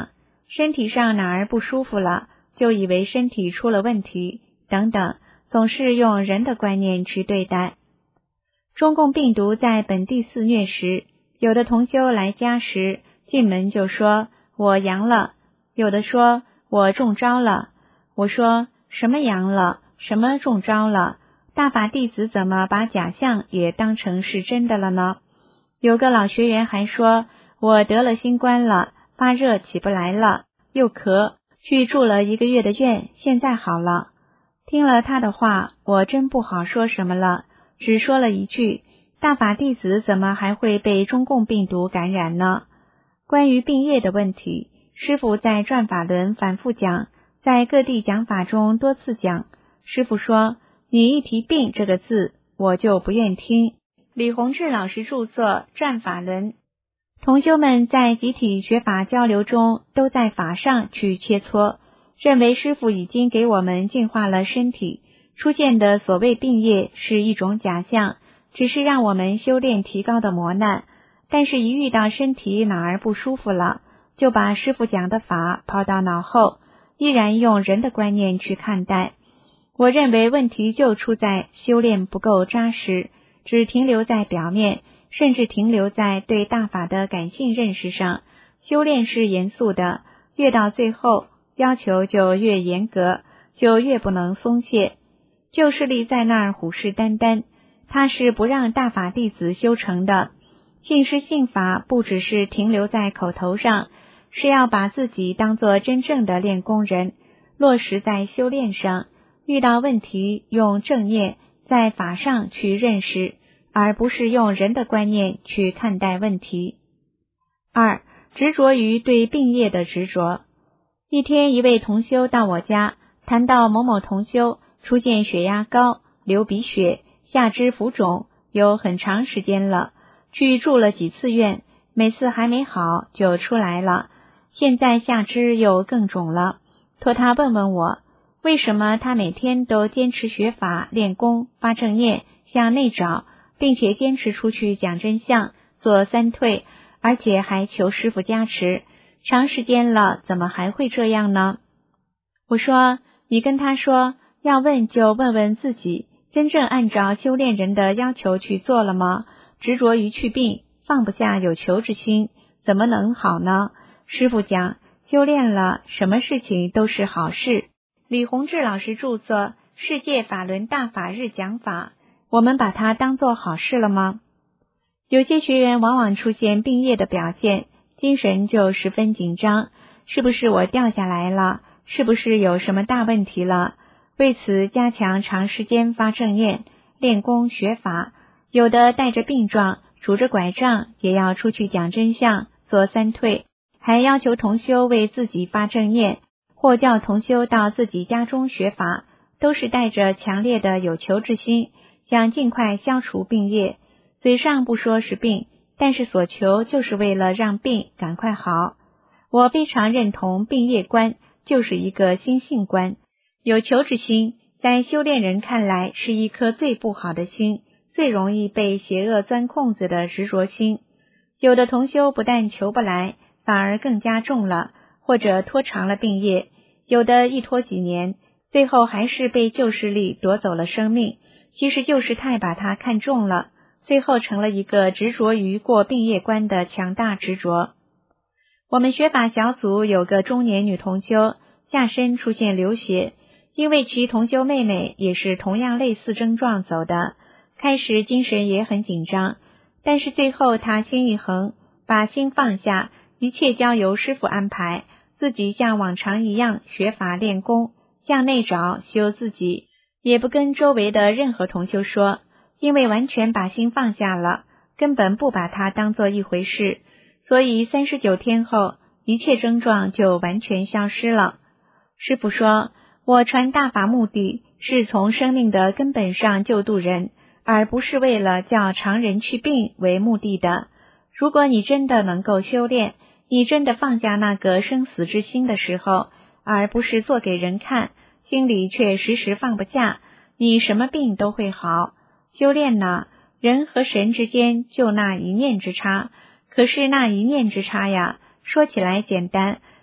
身体上哪儿不舒服了，就以为身体出了问题，等等，总是用人的观念去对待。中共病毒在本地肆虐时，有的同修来家时，进门就说我阳了，有的说我中招了。我说什么阳了，什么中招了？大法弟子怎么把假象也当成是真的了呢？有个老学员还说我得了新冠了，发热起不来了，又咳，去住了1个月的院，现在好了。听了他的话，我真不好说什么了，只说了一句，大法弟子怎么还会被中共病毒感染呢？关于病业的问题，师父在转法轮反复讲，在各地讲法中多次讲。师父说，你一提病这个字，我就不愿听。李洪志老师著作《转法轮》，同修们在集体学法交流中，都在法上去切磋，认为师父已经给我们净化了身体，出现的所谓病业是一种假象，只是让我们修炼提高的磨难。但是一遇到身体哪儿不舒服了，就把师父讲的法抛到脑后，依然用人的观念去看待。我认为问题就出在修炼不够扎实，只停留在表面，甚至停留在对大法的感性认识上。修炼是严肃的，越到最后要求就越严格，就越不能松懈。旧势力在那儿虎视眈眈，他是不让大法弟子修成的。信师信法不只是停留在口头上，是要把自己当作真正的练功人，落实在修炼上。遇到问题用正念在法上去认识，而不是用人的观念去看待问题。2. 执着于对病业的执着。一天，一位同修到我家，谈到某某同修出现血压高、流鼻血、下肢浮肿，有很长时间了，去住了几次院，每次还没好就出来了，现在下肢又更肿了，托他问问我，为什么他每天都坚持学法、练功、发正念、向内找，并且坚持出去讲真相、做3退，而且还求师父加持，长时间了怎么还会这样呢？我说，你跟他说，要问就问问自己，真正按照修炼人的要求去做了吗？执着于去病，放不下有求之心，怎么能好呢？师父讲，修炼了，什么事情都是好事。李洪志老师著作《世界法轮大法日讲法》，我们把它当作好事了吗？有些学员往往出现病业的表现，精神就十分紧张，是不是我掉下来了？是不是有什么大问题了？为此加强长时间发正念、练功学法，有的带着病状，拄着拐杖也要出去讲真相、做3退，还要求同修为自己发正念，或叫同修到自己家中学法，都是带着强烈的有求之心，想尽快消除病业。嘴上不说是病，但是所求就是为了让病赶快好。我非常认同病业观就是一个心性观，有求之心在修炼人看来是一颗最不好的心，最容易被邪恶钻空子的执着心。有的同修不但求不来，反而更加重了，或者拖长了病业，有的一拖几年，最后还是被旧势力夺走了生命，其实就是太把他看重了，最后成了一个执着于过病业关的强大执着。我们学法小组有个中年女同修，下身出现流血，因为其同修妹妹也是同样类似症状走的，开始精神也很紧张，但是最后她心一横，把心放下，一切交由师父安排，自己像往常一样学法练功，向内找修自己，也不跟周围的任何同修说，因为完全把心放下了，根本不把它当做一回事，所以39天后，一切症状就完全消失了。师父说，我传大法目的是从生命的根本上救度人，而不是为了叫常人去病为目的的。如果你真的能够修炼，你真的放下那个生死之心的时候，而不是做给人看，心里却时时放不下，你什么病都会好。修炼呢，人和神之间就那一念之差，可是那一念之差呀，说起来简单，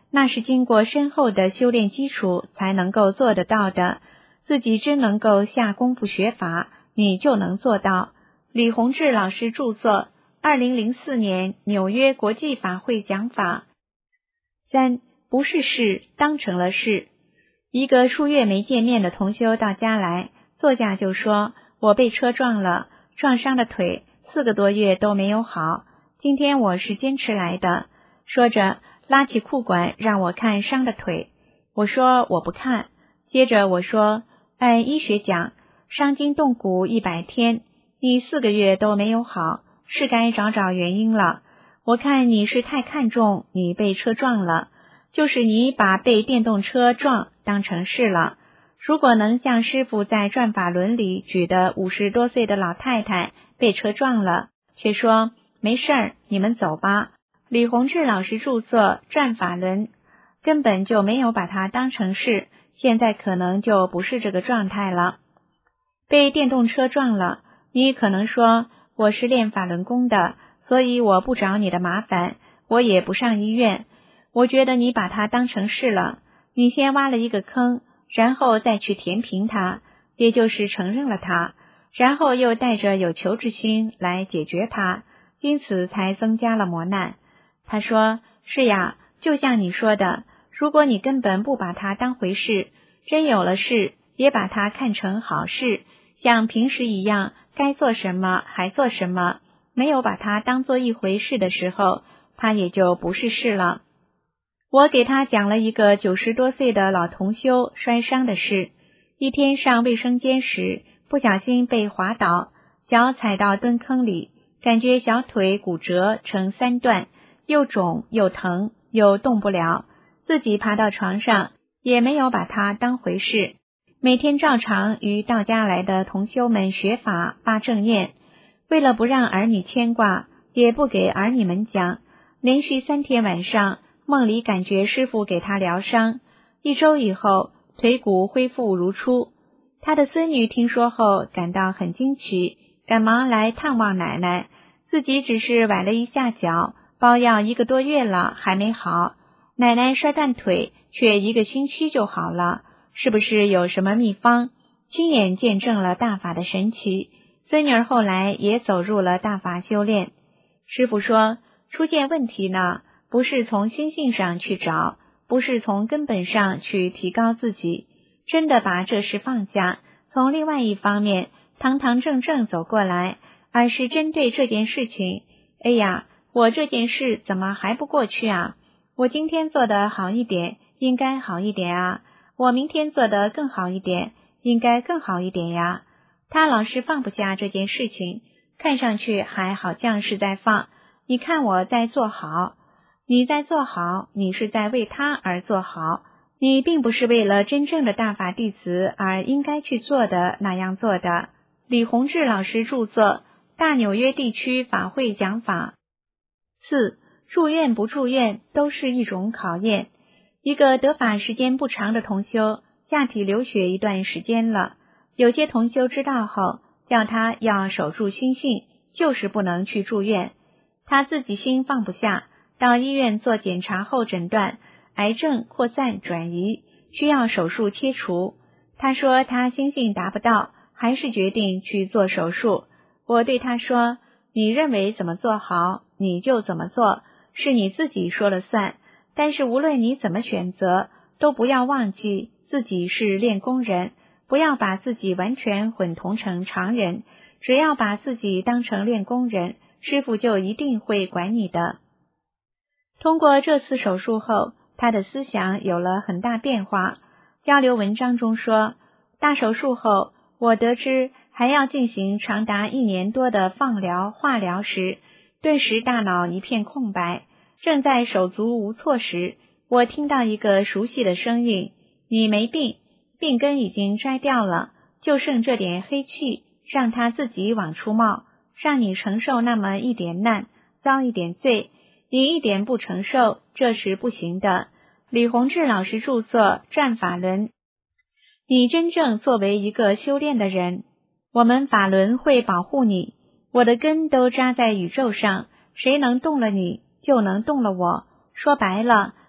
那是经过深厚的修炼基础才能够做得到的，自己真能够下功夫学法，你就能做到。李洪志老师著作，2004年纽约国际法会讲法。3. 不是事当成了事。一个数月没见面的同修到家来，坐下就说，我被车撞了，撞伤的腿4个多月都没有好，今天我是坚持来的。说着拉起裤管让我看伤的腿，我说我不看。接着我说，按医学讲，伤筋动骨100天，你4个月都没有好，是该找找原因了。我看你是太看重你被车撞了，就是你把被电动车撞当成事了。如果能像师父在转法轮里举的50多岁的老太太被车撞了，却说没事儿，你们走吧。李洪志老师著作《转法轮》根本就没有把它当成事，现在可能就不是这个状态了。被电动车撞了，你可能说我是练法轮功的，所以我不找你的麻烦，我也不上医院。我觉得你把它当成事了，你先挖了一个坑，然后再去填平它，也就是承认了它，然后又带着有求之心来解决它，因此才增加了磨难。他说，是呀，就像你说的，如果你根本不把它当回事，真有了事也把它看成好事，像平时一样该做什么还做什么，没有把它当做一回事的时候，它也就不是事了。我给他讲了一个90多岁的老同修摔伤的事。一天上卫生间时，不小心被滑倒，脚踩到蹲坑里，感觉小腿骨折成3段，又肿又疼又动不了，自己爬到床上也没有把它当回事，每天照常与到家来的同修们学法发正念。为了不让儿女牵挂，也不给儿女们讲，连续3天晚上梦里感觉师父给他疗伤，1周以后腿骨恢复如初。他的孙女听说后感到很惊奇，赶忙来探望奶奶，自己只是崴了一下脚，包药1个多月了还没好，奶奶摔断腿却1个星期就好了，是不是有什么秘方？亲眼见证了大法的神奇，孙女儿后来也走入了大法修炼。师父说，出现问题呢，不是从心性上去找，不是从根本上去提高自己，真的把这事放下，从另外一方面堂堂正正走过来，而是针对这件事情，哎呀，我这件事怎么还不过去啊？我今天做得好一点，应该好一点啊，我明天做得更好一点，应该更好一点呀。他老是放不下这件事情，看上去还好像是在放，你看我在做好，你在做好，你是在为他而做好，你并不是为了真正的大法弟子而应该去做的那样做的。李洪志老师著作《大纽约地区法会讲法》。4. 住院不住院都是一种考验。一个得法时间不长的同修下体流血一段时间了，有些同修知道后叫他要守住心性，就是不能去住院。他自己心放不下，到医院做检查后诊断癌症扩散转移，需要手术切除。他说他心性达不到，还是决定去做手术。我对他说，你认为怎么做好你就怎么做，是你自己说了算，但是无论你怎么选择，都不要忘记自己是练功人，不要把自己完全混同成常人，只要把自己当成练功人，师父就一定会管你的。通过这次手术后，他的思想有了很大变化。交流文章中说，大手术后，我得知还要进行长达1年多的放疗化疗时，顿时大脑一片空白。正在手足无措时，我听到一个熟悉的声音，你没病，病根已经摘掉了，就剩这点黑气，让它自己往出冒，让你承受那么一点难，遭一点罪，你一点不承受，这是不行的。李洪志老师著作《转法轮》。你真正作为一个修炼的人，我们法轮会保护你，我的根都扎在宇宙上，谁能动了你，就能动了我。说白了，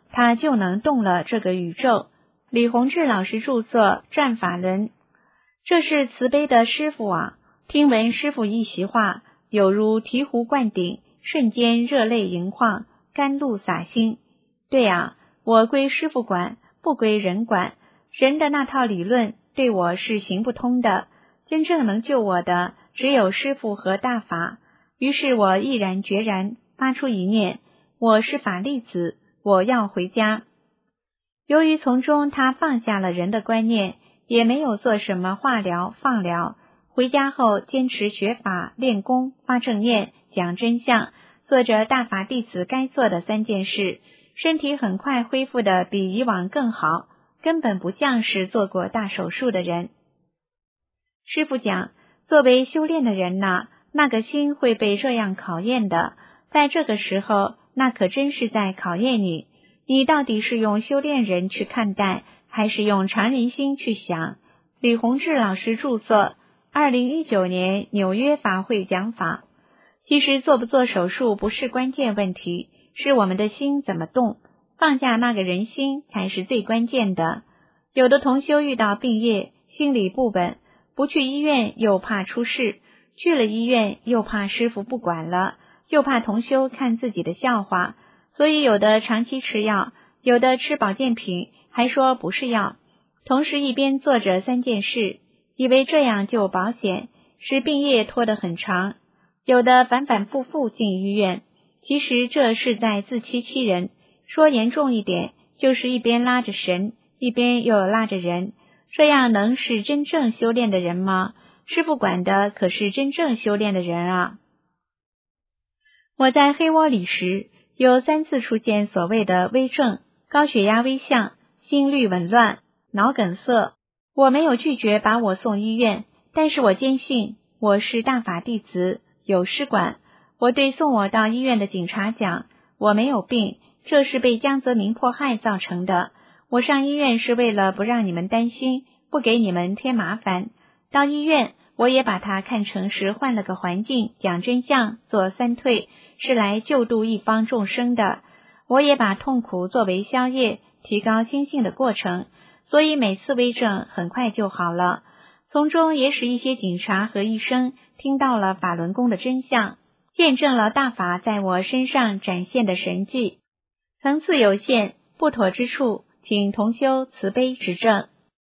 他就能动了这个宇宙。李洪志老师著作《转法轮》，这是慈悲的师父啊！听闻师父一席话，有如醍醐灌顶，瞬间热泪盈眶，甘露洒心。对啊，我归师父管，不归人管。人的那套理论对我是行不通的，真正能救我的只有师父和大法。于是我毅然决然发出一念，我是法弟子，我要回家。由于从中他放下了人的观念，也没有做什么化疗放疗，回家后坚持学法练功发正念讲真相，做着大法弟子该做的3件事，身体很快恢复的比以往更好，根本不像是做过大手术的人。师父讲，作为修炼的人呐，那个心会被这样考验的，在这个时候，那可真是在考验你，你到底是用修炼人去看待，还是用常人心去想？李洪志老师著作2019年纽约法会讲法。其实做不做手术不是关键问题，是我们的心怎么动，放下那个人心才是最关键的。有的同修遇到病业，心里不稳，不去医院又怕出事，去了医院又怕师父不管了，又怕同修看自己的笑话，所以有的长期吃药，有的吃保健品，还说不是药，同时一边做着3件事，以为这样就保险，使病业拖得很长。有的反反复复进医院，其实这是在自欺欺人，说严重一点，就是一边拉着神，一边又拉着人，这样能是真正修炼的人吗？师父管的可是真正修炼的人啊！我在黑窝里时，有3次出现所谓的微症，高血压微象，心律紊乱，脑梗塞。我没有拒绝把我送医院，但是我坚信我是大法弟子，有师管。我对送我到医院的警察讲，我没有病，这是被江泽民迫害造成的。我上医院是为了不让你们担心，不给你们添麻烦。到医院，我也把它看成是换了个环境，讲真相，做3退，是来救度一方众生的。我也把痛苦作为宵夜，提高心性的过程，所以每次微症很快就好了。从中也使一些警察和医生听到了法轮功的真相，见证了大法在我身上展现的神迹。层次有限，不妥之处，请同修慈悲指正。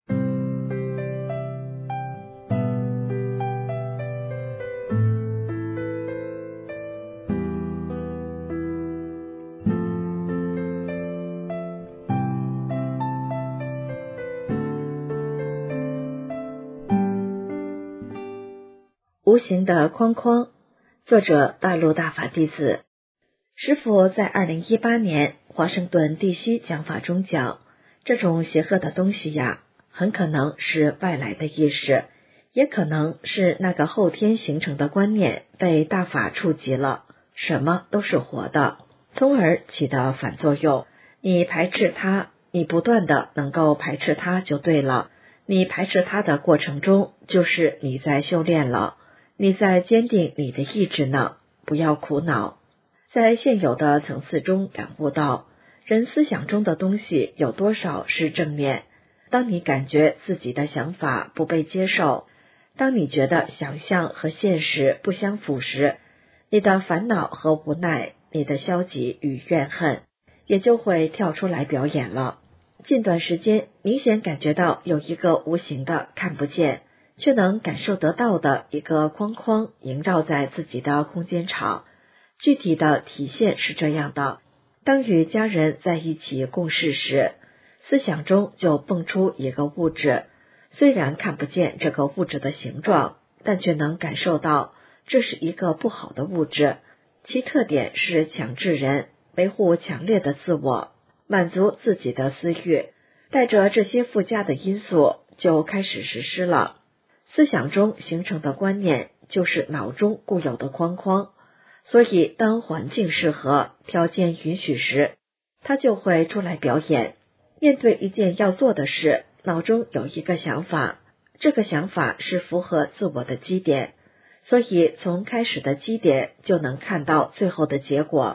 无形的框框，作者大陆大法弟子。师父在2018年华盛顿地西讲法中讲，这种邪恶的东西呀，很可能是外来的意识，也可能是那个后天形成的观念被大法触及了，什么都是活的，从而起的反作用。你排斥它，你不断的能够排斥它就对了，你排斥它的过程中，就是你在修炼了，你在坚定你的意志呢，不要苦恼。在现有的层次中感悟到，人思想中的东西有多少是正面。当你感觉自己的想法不被接受，当你觉得想象和现实不相符时，你的烦恼和无奈，你的消极与怨恨，也就会跳出来表演了。近段时间明显感觉到有一个无形的看不见却能感受得到的一个框框萦绕在自己的空间场。具体的体现是这样的，当与家人在一起共事时，思想中就蹦出一个物质，虽然看不见这个物质的形状，但却能感受到这是一个不好的物质，其特点是强制人，维护强烈的自我，满足自己的私欲，带着这些附加的因素就开始实施了。思想中形成的观念就是脑中固有的框框，所以当环境适合，条件允许时，它就会出来表演。面对一件要做的事，脑中有一个想法，这个想法是符合自我的基点，所以从开始的基点就能看到最后的结果。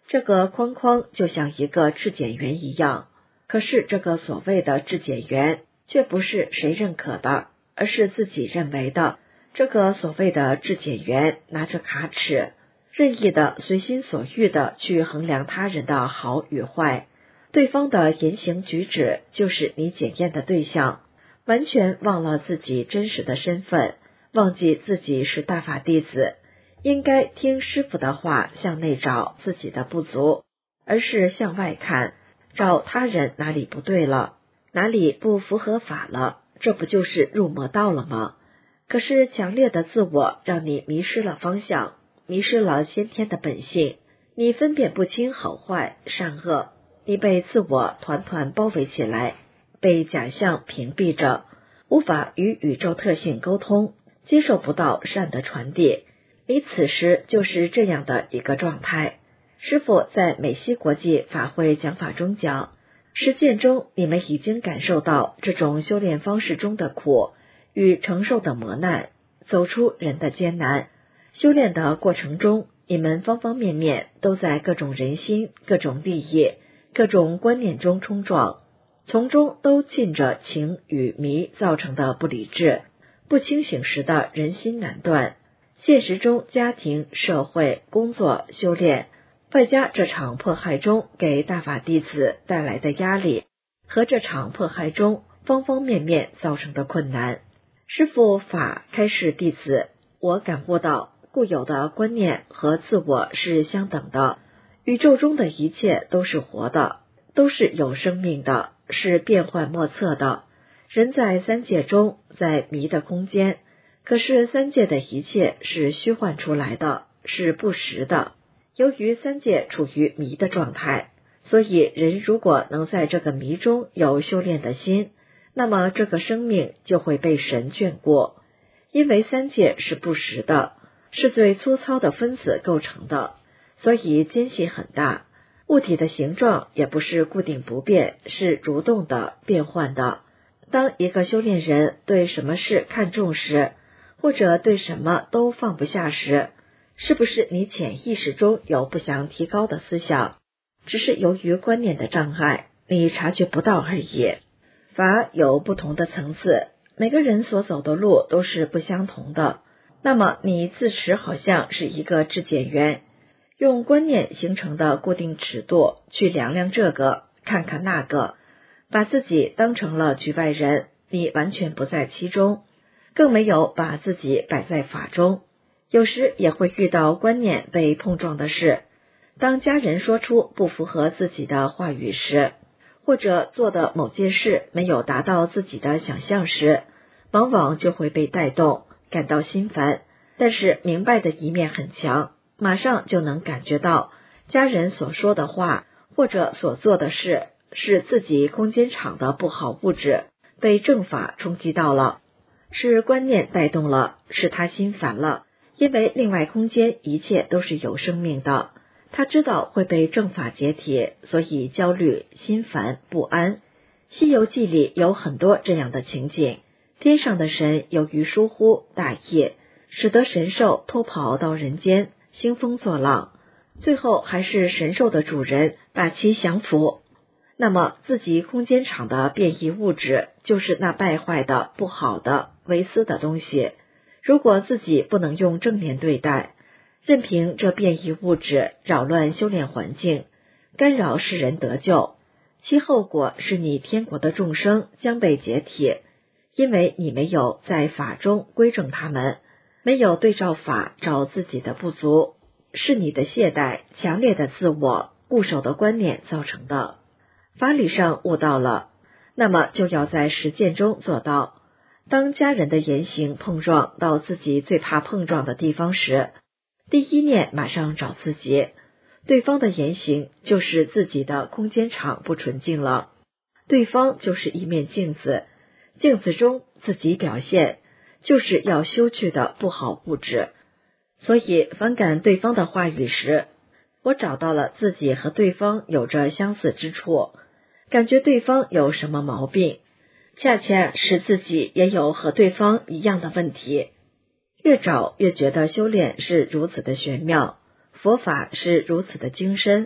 这个框框就像一个质检员一样，可是这个所谓的质检员却不是谁认可的，而是自己认为的。这个所谓的质检员拿着卡尺，任意的随心所欲的去衡量他人的好与坏，对方的言行举止就是你检验的对象，完全忘了自己真实的身份，忘记自己是大法弟子，应该听师父的话，向内找自己的不足，而是向外看，找他人哪里不对了，哪里不符合法了，这不就是入魔道了吗？可是强烈的自我让你迷失了方向，迷失了先天的本性，你分辨不清好坏善恶，你被自我团团包围起来，被假象屏蔽着，无法与宇宙特性沟通，接受不到善的传递。你此时就是这样的一个状态。师父在美西国际法会讲法中讲，实践中你们已经感受到这种修炼方式中的苦与承受的磨难，走出人的艰难。修炼的过程中，你们方方面面都在各种人心、各种利益、各种观念中冲撞，从中都浸着情与迷造成的不理智，不清醒时的人心难断。现实中家庭、社会、工作、修炼，外加这场迫害中给大法弟子带来的压力，和这场迫害中方方面面造成的困难。师父法开示弟子，我感悟到固有的观念和自我是相等的，宇宙中的一切都是活的，都是有生命的，是变幻莫测的。人在三界中，在迷的空间，可是三界的一切是虚幻出来的，是不实的。由于三界处于迷的状态，所以人如果能在这个迷中有修炼的心，那么这个生命就会被神眷顾。因为三界是不实的，是最粗糙的分子构成的，所以间隙很大，物体的形状也不是固定不变，是蠕动的、变幻的。当一个修炼人对什么事看重时，或者对什么都放不下时，是不是你潜意识中有不想提高的思想，只是由于观念的障碍，你察觉不到而已。法有不同的层次，每个人所走的路都是不相同的。那么你自持好像是一个质检员，用观念形成的固定尺度去量量这个，看看那个，把自己当成了局外人，你完全不在其中，更没有把自己摆在法中。有时也会遇到观念被碰撞的事，当家人说出不符合自己的话语时，或者做的某件事没有达到自己的想象时，往往就会被带动，感到心烦。但是明白的一面很强，马上就能感觉到家人所说的话或者所做的事是自己空间场的不好物质被正法冲击到了，是观念带动了，是他心烦了。因为另外空间一切都是有生命的，他知道会被正法解体，所以焦虑、心烦、不安。西游记里有很多这样的情景，天上的神由于疏忽大意，使得神兽偷跑到人间，兴风作浪，最后还是神兽的主人把其降服。那么自己空间场的变异物质就是那败坏的、不好的、违私的东西，如果自己不能用正念对待，任凭这变异物质扰乱修炼环境，干扰世人得救，其后果是你天国的众生将被解体，因为你没有在法中归正他们，没有对照法找自己的不足，是你的懈怠、强烈的自我、固守的观念造成的。法理上悟到了，那么就要在实践中做到。当家人的言行碰撞到自己最怕碰撞的地方时，第一念马上找自己，对方的言行就是自己的空间场不纯净了，对方就是一面镜子，镜子中自己表现就是要修去的不好物质。所以反感对方的话语时，我找到了自己和对方有着相似之处，感觉对方有什么毛病，恰恰是自己也有和对方一样的问题。越找越觉得修炼是如此的玄妙，佛法是如此的精深，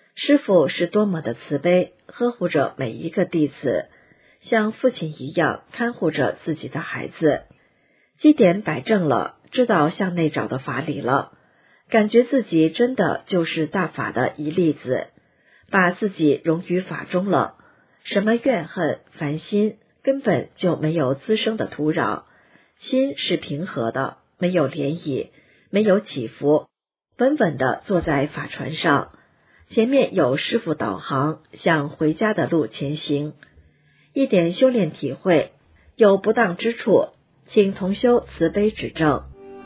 师父是多么的慈悲，呵护着每一个弟子，像父亲一样看护着自己的孩子。基点摆正了，知道向内找的法理了，感觉自己真的就是大法的一粒子，把自己融于法中了，什么怨恨、烦心根本就没有滋生的土壤，心是平和的，没有涟漪，没有起伏，稳稳地坐在法船上，前面有师父导航，向回家的路前行。一点修炼体会，有不当之处，请同修慈悲指正。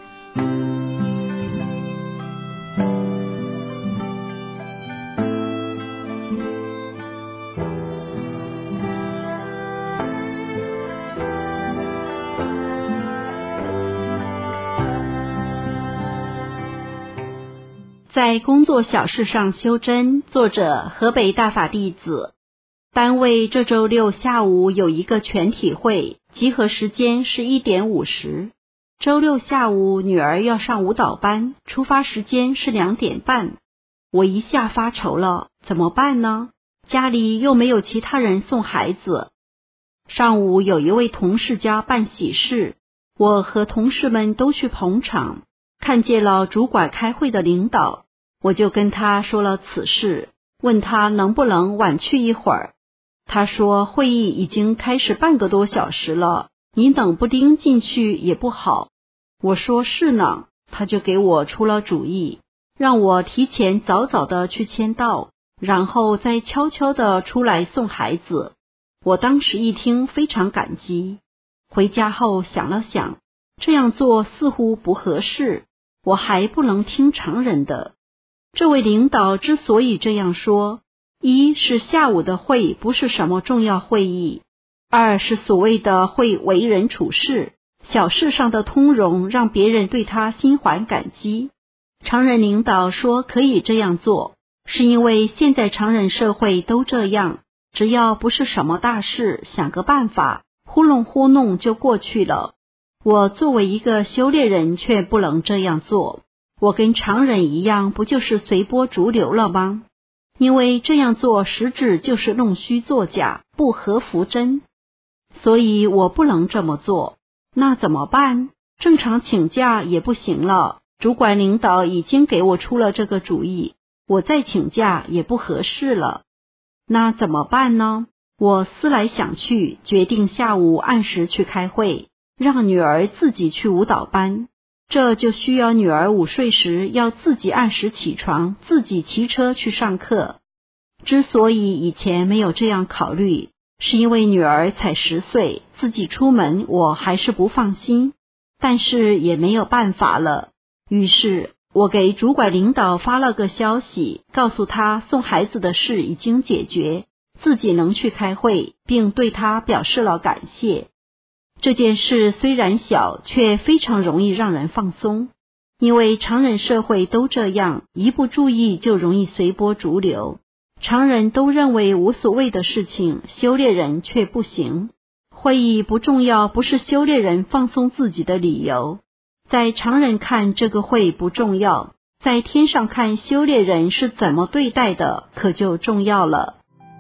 在工作小事上修真，作者河北大法弟子。单位这周六下午有一个全体会，集合时间是1点50。周六下午女儿要上舞蹈班，出发时间是2点半。我一下发愁了，怎么办呢？家里又没有其他人送孩子。上午有一位同事家办喜事，我和同事们都去捧场，看见了主管开会的领导，我就跟他说了此事，问他能不能晚去一会儿。他说会议已经开始半个多小时了，你冷不丁进去也不好。我说是呢，他就给我出了主意，让我提前早早的去签到，然后再悄悄的出来送孩子。我当时一听非常感激，回家后想了想，这样做似乎不合适，我还不能听常人的。这位领导之所以这样说，一是下午的会不是什么重要会议，二是所谓的会为人处事，小事上的通融让别人对他心怀感激。常人领导说可以这样做，是因为现在常人社会都这样，只要不是什么大事，想个办法，糊弄糊弄就过去了。我作为一个修炼人却不能这样做，我跟常人一样，不就是随波逐流了吗？因为这样做实质就是弄虚作假，不合符真，所以我不能这么做。那怎么办？正常请假也不行了，主管领导已经给我出了这个主意，我再请假也不合适了。那怎么办呢？我思来想去，决定下午按时去开会，让女儿自己去舞蹈班。这就需要女儿午睡时要自己按时起床，自己骑车去上课。之所以以前没有这样考虑，是因为女儿才10岁，自己出门我还是不放心，但是也没有办法了。于是我给主管领导发了个消息，告诉他送孩子的事已经解决，自己能去开会，并对他表示了感谢。这件事虽然小，却非常容易让人放松，因为常人社会都这样，一不注意就容易随波逐流。常人都认为无所谓的事情，修炼人却不行。会议不重要，不是修炼人放松自己的理由。在常人看这个会不重要，在天上看修炼人是怎么对待的，可就重要了。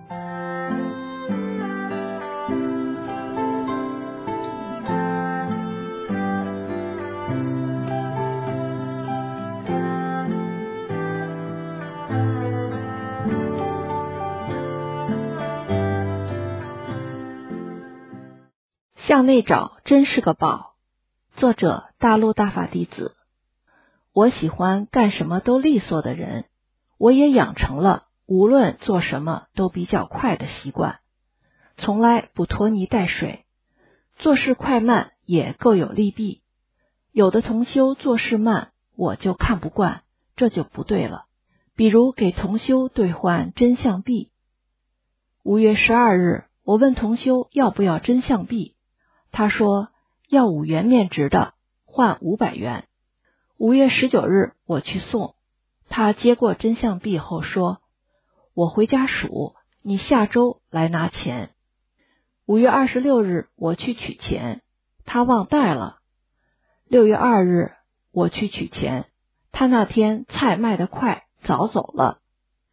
向内找真是个宝。作者大陆大法弟子。我喜欢干什么都利索的人，我也养成了无论做什么都比较快的习惯，从来不拖泥带水，做事快慢也各有利弊。有的同修做事慢，我就看不惯，这就不对了。比如给同修兑换真相币。5月12日，我问同修要不要真相币，他说要5元面值的，换500元。5月19日我去送，他接过真相币后说，我回家数，你下周来拿钱。5月26日我去取钱，他忘带了。6月2日我去取钱，他那天菜卖得快，早走了。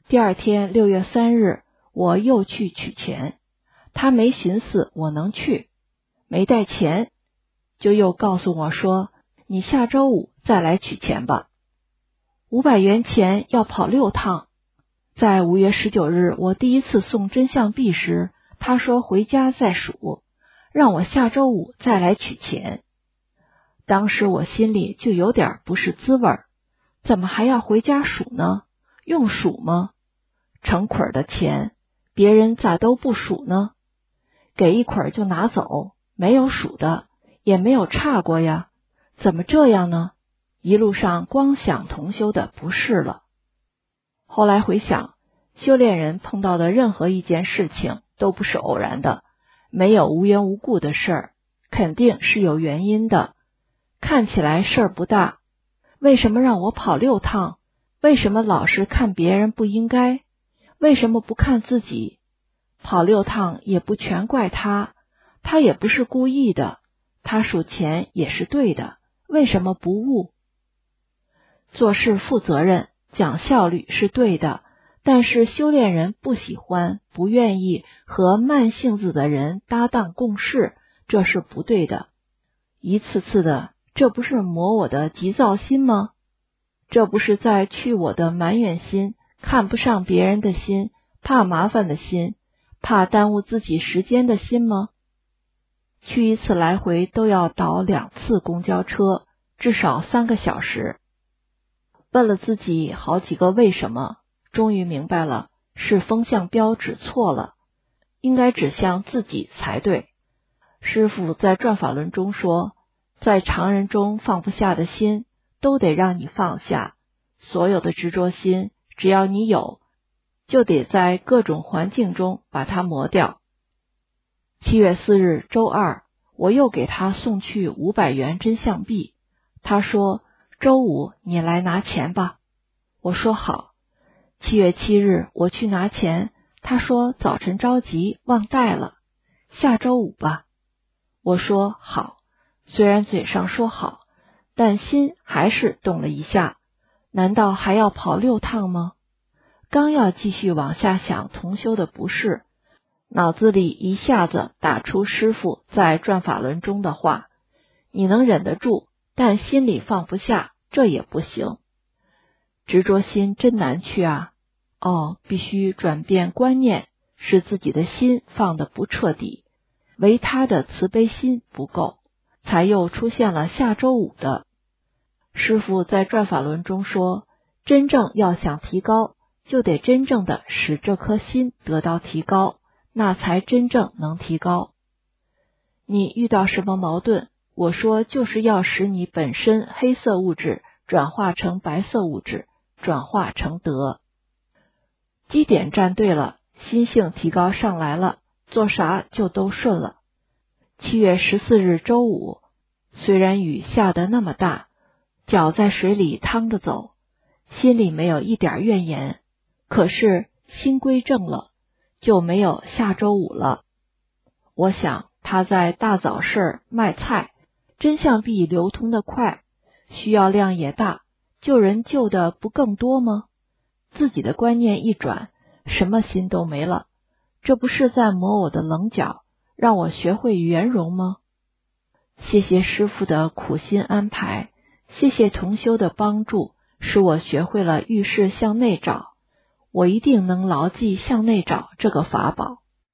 第二天6月3日，我又去取钱，他没寻思我能去，没带钱，就又告诉我说，你下周5再来取钱吧。500元钱要跑6趟。在5月19日，我第一次送真相币时，他说回家再数，让我下周5再来取钱。当时我心里就有点不是滋味，怎么还要回家数呢？用数吗？成捆的钱，别人咋都不数呢？给一捆就拿走，没有数的，也没有差过呀，怎么这样呢？一路上光想同修的不是了。后来回想，修炼人碰到的任何一件事情都不是偶然的，没有无缘无故的事儿，肯定是有原因的。看起来事儿不大，为什么让我跑6趟？为什么老是看别人不应该？为什么不看自己？跑6趟也不全怪他，他也不是故意的，他数钱也是对的，为什么不误？做事负责任，讲效率是对的，但是修炼人不喜欢、不愿意和慢性子的人搭档共事，这是不对的。一次次的，这不是磨我的急躁心吗？这不是在去我的埋怨心、看不上别人的心、怕麻烦的心、怕耽误自己时间的心吗？去一次来回都要倒2次公交车，至少3个小时。问了自己好几个为什么，终于明白了，是风向标指错了，应该指向自己才对。师父在转法轮中说，在常人中放不下的心，都得让你放下。所有的执着心，只要你有，就得在各种环境中把它磨掉。7月4日周二，我又给他送去500元真相币。他说，周5你来拿钱吧。我说好。7月7日我去拿钱，他说早晨着急忘带了，下周5吧。我说好，虽然嘴上说好，但心还是动了一下，难道还要跑6趟吗？刚要继续往下想同修的不是，脑子里一下子打出师父在转法轮中的话，你能忍得住，但心里放不下，这也不行。执着心真难去啊！必须转变观念，使自己的心放得不彻底，唯他的慈悲心不够，才又出现了下周5的。师父在转法轮中说，真正要想提高，就得真正的使这颗心得到提高，那才真正能提高。你遇到什么矛盾，我说就是要使你本身黑色物质转化成白色物质，转化成德。基点站对了，心性提高上来了，做啥就都顺了。7月14日周5，虽然雨下得那么大，脚在水里趟着走，心里没有一点怨言，可是心归正了，就没有下周5了。我想他在大早市卖菜，真相币流通的快，需要量也大，救人救的不更多吗？自己的观念一转，什么心都没了，这不是在磨我的棱角，让我学会圆融吗？谢谢师父的苦心安排，谢谢同修的帮助，使我学会了遇事向内找，我一定能牢记向内找这个法宝。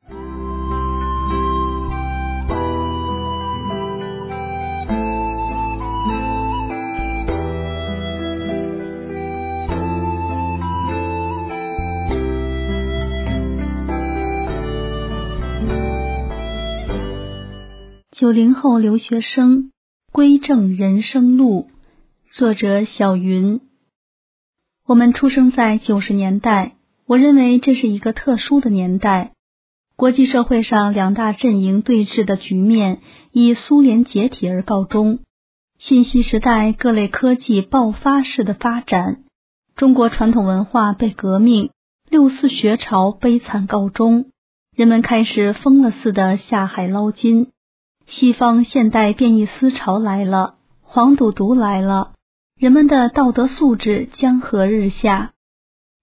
90后留学生归正人生路，作者小云。我们出生在90年代，我认为这是一个特殊的年代。国际社会上2大阵营对峙的局面以苏联解体而告终，信息时代各类科技爆发式的发展，中国传统文化被革命，64学潮悲惨告终，人们开始疯了似的下海捞金。西方现代变异思潮来了，黄赌毒来了，人们的道德素质江河日下。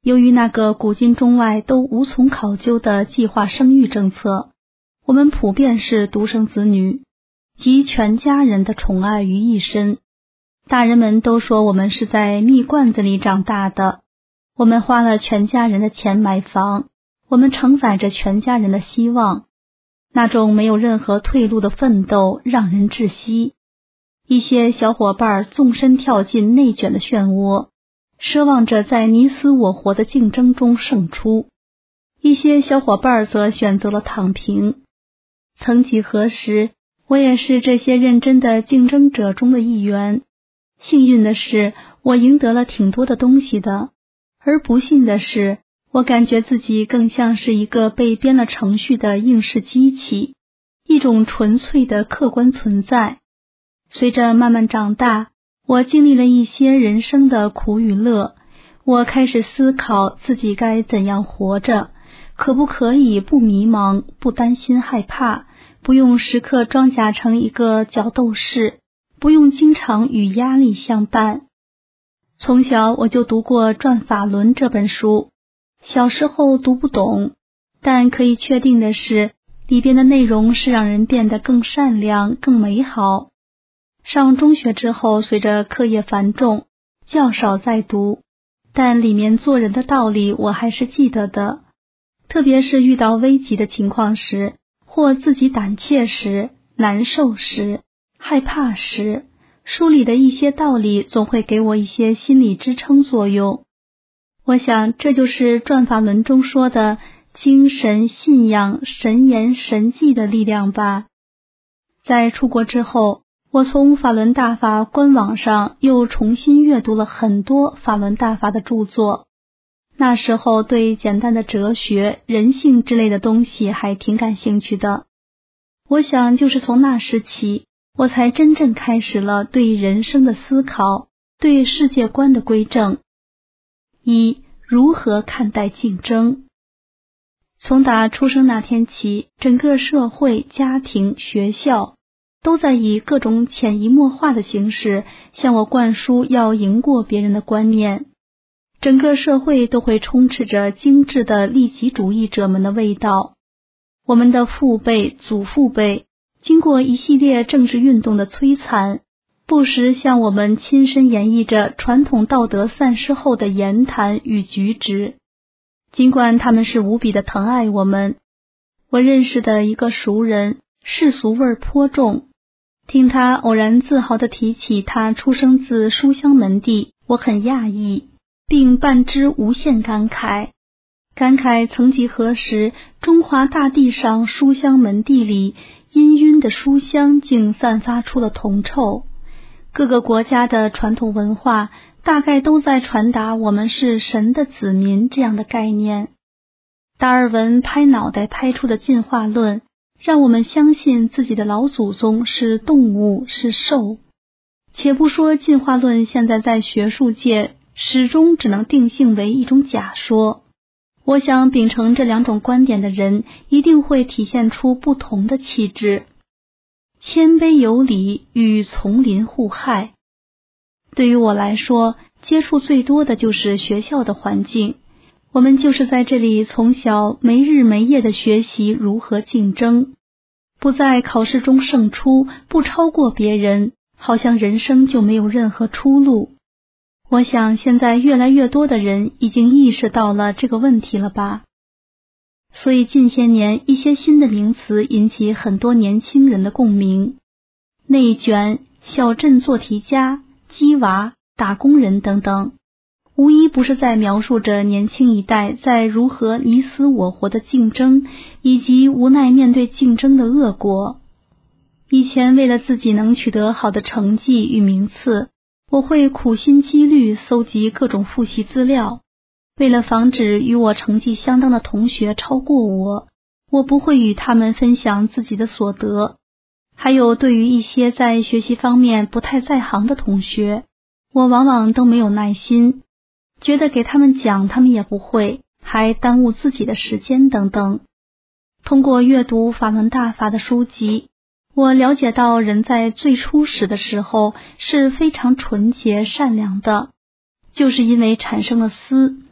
由于那个古今中外都无从考究的计划生育政策，我们普遍是独生子女，集全家人的宠爱于一身。大人们都说我们是在蜜罐子里长大的，我们花了全家人的钱买房，我们承载着全家人的希望，那种没有任何退路的奋斗让人窒息。一些小伙伴纵身跳进内卷的漩涡，奢望着在你死我活的竞争中胜出。一些小伙伴则选择了躺平。曾几何时，我也是这些认真的竞争者中的一员。幸运的是，我赢得了挺多的东西的，而不幸的是，我感觉自己更像是一个被编了程序的应试机器，一种纯粹的客观存在。随着慢慢长大，我经历了一些人生的苦与乐，我开始思考自己该怎样活着，可不可以不迷茫，不担心害怕，不用时刻装甲成一个角斗士，不用经常与压力相伴。从小我就读过《转法轮》这本书，小时候读不懂，但可以确定的是，里边的内容是让人变得更善良、更美好。上中学之后，随着课业繁重，较少再读，但里面做人的道理我还是记得的。特别是遇到危急的情况时，或自己胆怯时、难受时、害怕时，书里的一些道理总会给我一些心理支撑作用。我想这就是转法轮中说的精神信仰、神言神迹的力量吧。在出国之后，我从法轮大法官网上又重新阅读了很多法轮大法的著作。那时候对简单的哲学、人性之类的东西还挺感兴趣的。我想就是从那时起，我才真正开始了对人生的思考，对世界观的规正。一、如何看待竞争？从打出生那天起，整个社会、家庭、学校都在以各种潜移默化的形式向我灌输要赢过别人的观念。整个社会都会充斥着精致的利己主义者们的味道。我们的父辈、祖父辈经过一系列政治运动的摧残，不时向我们亲身演绎着传统道德散失后的言谈与举止。尽管他们是无比的疼爱我们，我认识的一个熟人，世俗味儿颇重。听他偶然自豪地提起他出生自书香门第，我很讶异，并伴之无限感慨。感慨曾几何时，中华大地上书香门第里氤氲的书香竟散发出了铜臭。各个国家的传统文化大概都在传达我们是神的子民这样的概念。达尔文拍脑袋拍出的进化论，让我们相信自己的老祖宗是动物，是兽。且不说进化论现在在学术界始终只能定性为一种假说，我想秉承这两种观点的人一定会体现出不同的气质。谦卑有礼与丛林互害。对于我来说，接触最多的就是学校的环境。我们就是在这里从小没日没夜的学习如何竞争，不在考试中胜出，不超过别人，好像人生就没有任何出路。我想现在越来越多的人已经意识到了这个问题了吧。所以近些年一些新的名词引起很多年轻人的共鸣，内卷、小镇做题家、鸡娃、打工人等等，无一不是在描述着年轻一代在如何你死我活的竞争，以及无奈面对竞争的恶果。以前为了自己能取得好的成绩与名次，我会苦心积虑搜集各种复习资料。为了防止与我成绩相当的同学超过我不会与他们分享自己的所得。还有对于一些在学习方面不太在行的同学，我往往都没有耐心，觉得给他们讲他们也不会，还耽误自己的时间等等。通过阅读法轮大法的书籍，我了解到人在最初始的时候是非常纯洁善良的，就是因为产生了私，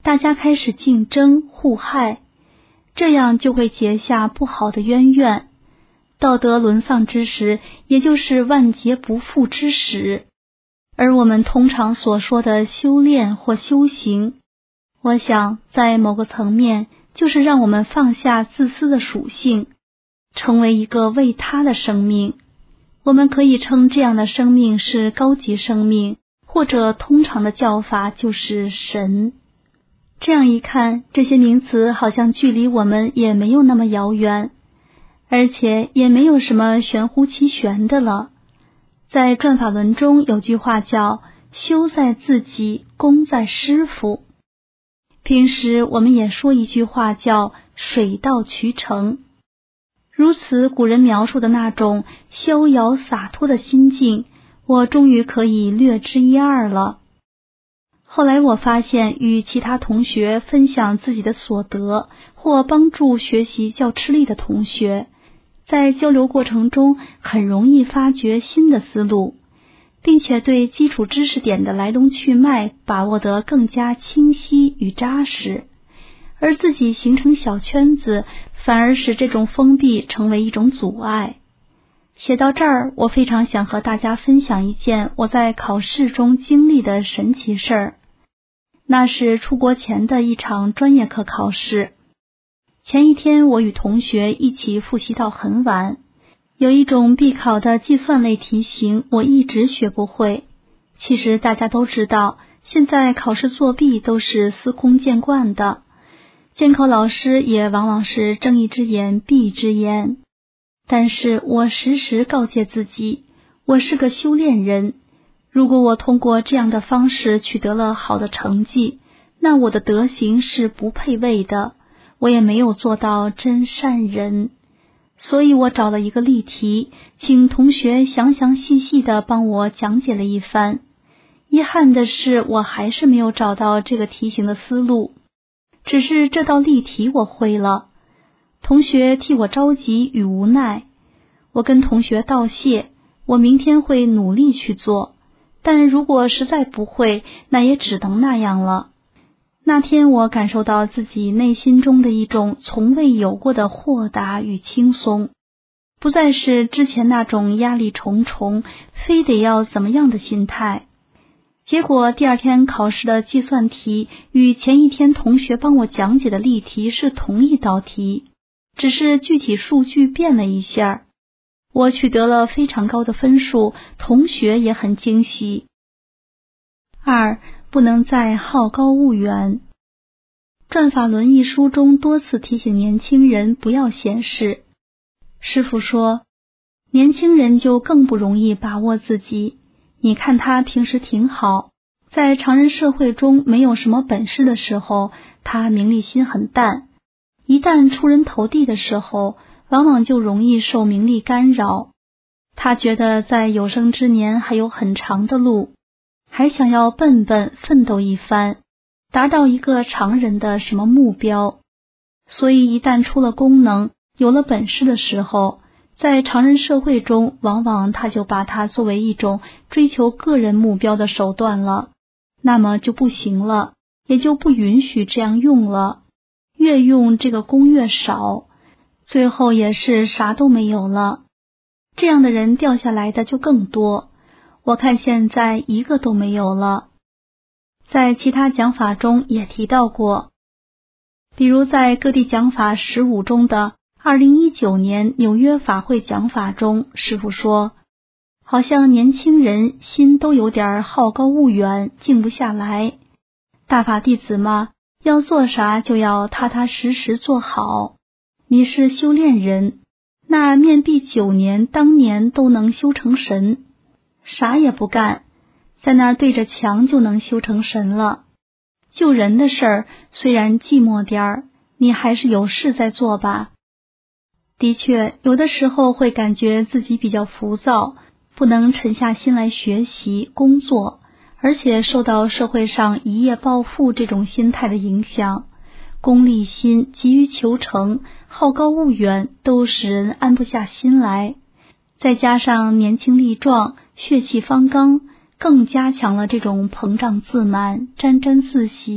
大家开始竞争互害，这样就会结下不好的渊源，道德沦丧之时，也就是万劫不复之时。而我们通常所说的修炼或修行，我想在某个层面就是让我们放下自私的属性，成为一个为他的生命。我们可以称这样的生命是高级生命，或者通常的叫法就是神。这样一看，这些名词好像距离我们也没有那么遥远，而且也没有什么玄乎其玄的了。在转法轮中有句话叫修在自己，功在师傅。平时我们也说一句话叫水到渠成。如此古人描述的那种逍遥洒脱的心境，我终于可以略知一二了。后来我发现，与其他同学分享自己的所得，或帮助学习较吃力的同学，在交流过程中很容易发掘新的思路，并且对基础知识点的来龙去脉把握得更加清晰与扎实，而自己形成小圈子，反而使这种封闭成为一种阻碍。写到这儿，我非常想和大家分享一件我在考试中经历的神奇事儿。那是出国前的一场专业课考试。前一天我与同学一起复习到很晚，有一种必考的计算类题型我一直学不会。其实大家都知道，现在考试作弊都是司空见惯的，监考老师也往往是睁一只眼闭一只眼。但是我时时告诫自己，我是个修炼人，如果我通过这样的方式取得了好的成绩，那我的德行是不配位的，我也没有做到真善人。所以我找了一个例题，请同学详详细细地帮我讲解了一番。遗憾的是，我还是没有找到这个题型的思路，只是这道例题我会了。同学替我着急与无奈，我跟同学道谢，我明天会努力去做，但如果实在不会，那也只能那样了。那天我感受到自己内心中的一种从未有过的豁达与轻松，不再是之前那种压力重重，非得要怎么样的心态。结果第二天考试的计算题与前一天同学帮我讲解的例题是同一道题，只是具体数据变了一下。我取得了非常高的分数，同学也很惊喜。二，不能再好高骛远。转法轮一书中多次提醒年轻人不要闲事。师父说，年轻人就更不容易把握自己。你看他平时挺好，在常人社会中没有什么本事的时候，他名利心很淡，一旦出人头地的时候，往往就容易受名利干扰。他觉得在有生之年还有很长的路，还想要笨奋斗一番，达到一个常人的什么目标。所以一旦出了功能，有了本事的时候，在常人社会中，往往他就把它作为一种追求个人目标的手段了，那么就不行了，也就不允许这样用了。越用这个功越少，最后也是啥都没有了。这样的人掉下来的就更多，我看现在一个都没有了。在其他讲法中也提到过，比如在各地讲法15中的2019年纽约法会讲法中，师父说，好像年轻人心都有点好高骛远，静不下来。大法弟子嘛，要做啥就要踏踏实实做好。你是修炼人，那面壁9年，当年都能修成神，啥也不干，在那儿对着墙就能修成神了。救人的事儿虽然寂寞点儿，你还是有事在做吧。的确，有的时候会感觉自己比较浮躁，不能沉下心来学习工作，而且受到社会上一夜暴富这种心态的影响，功利心、急于求成、好高骛远都使人安不下心来。再加上年轻力壮、血气方刚，更加强了这种膨胀自满、沾沾自喜、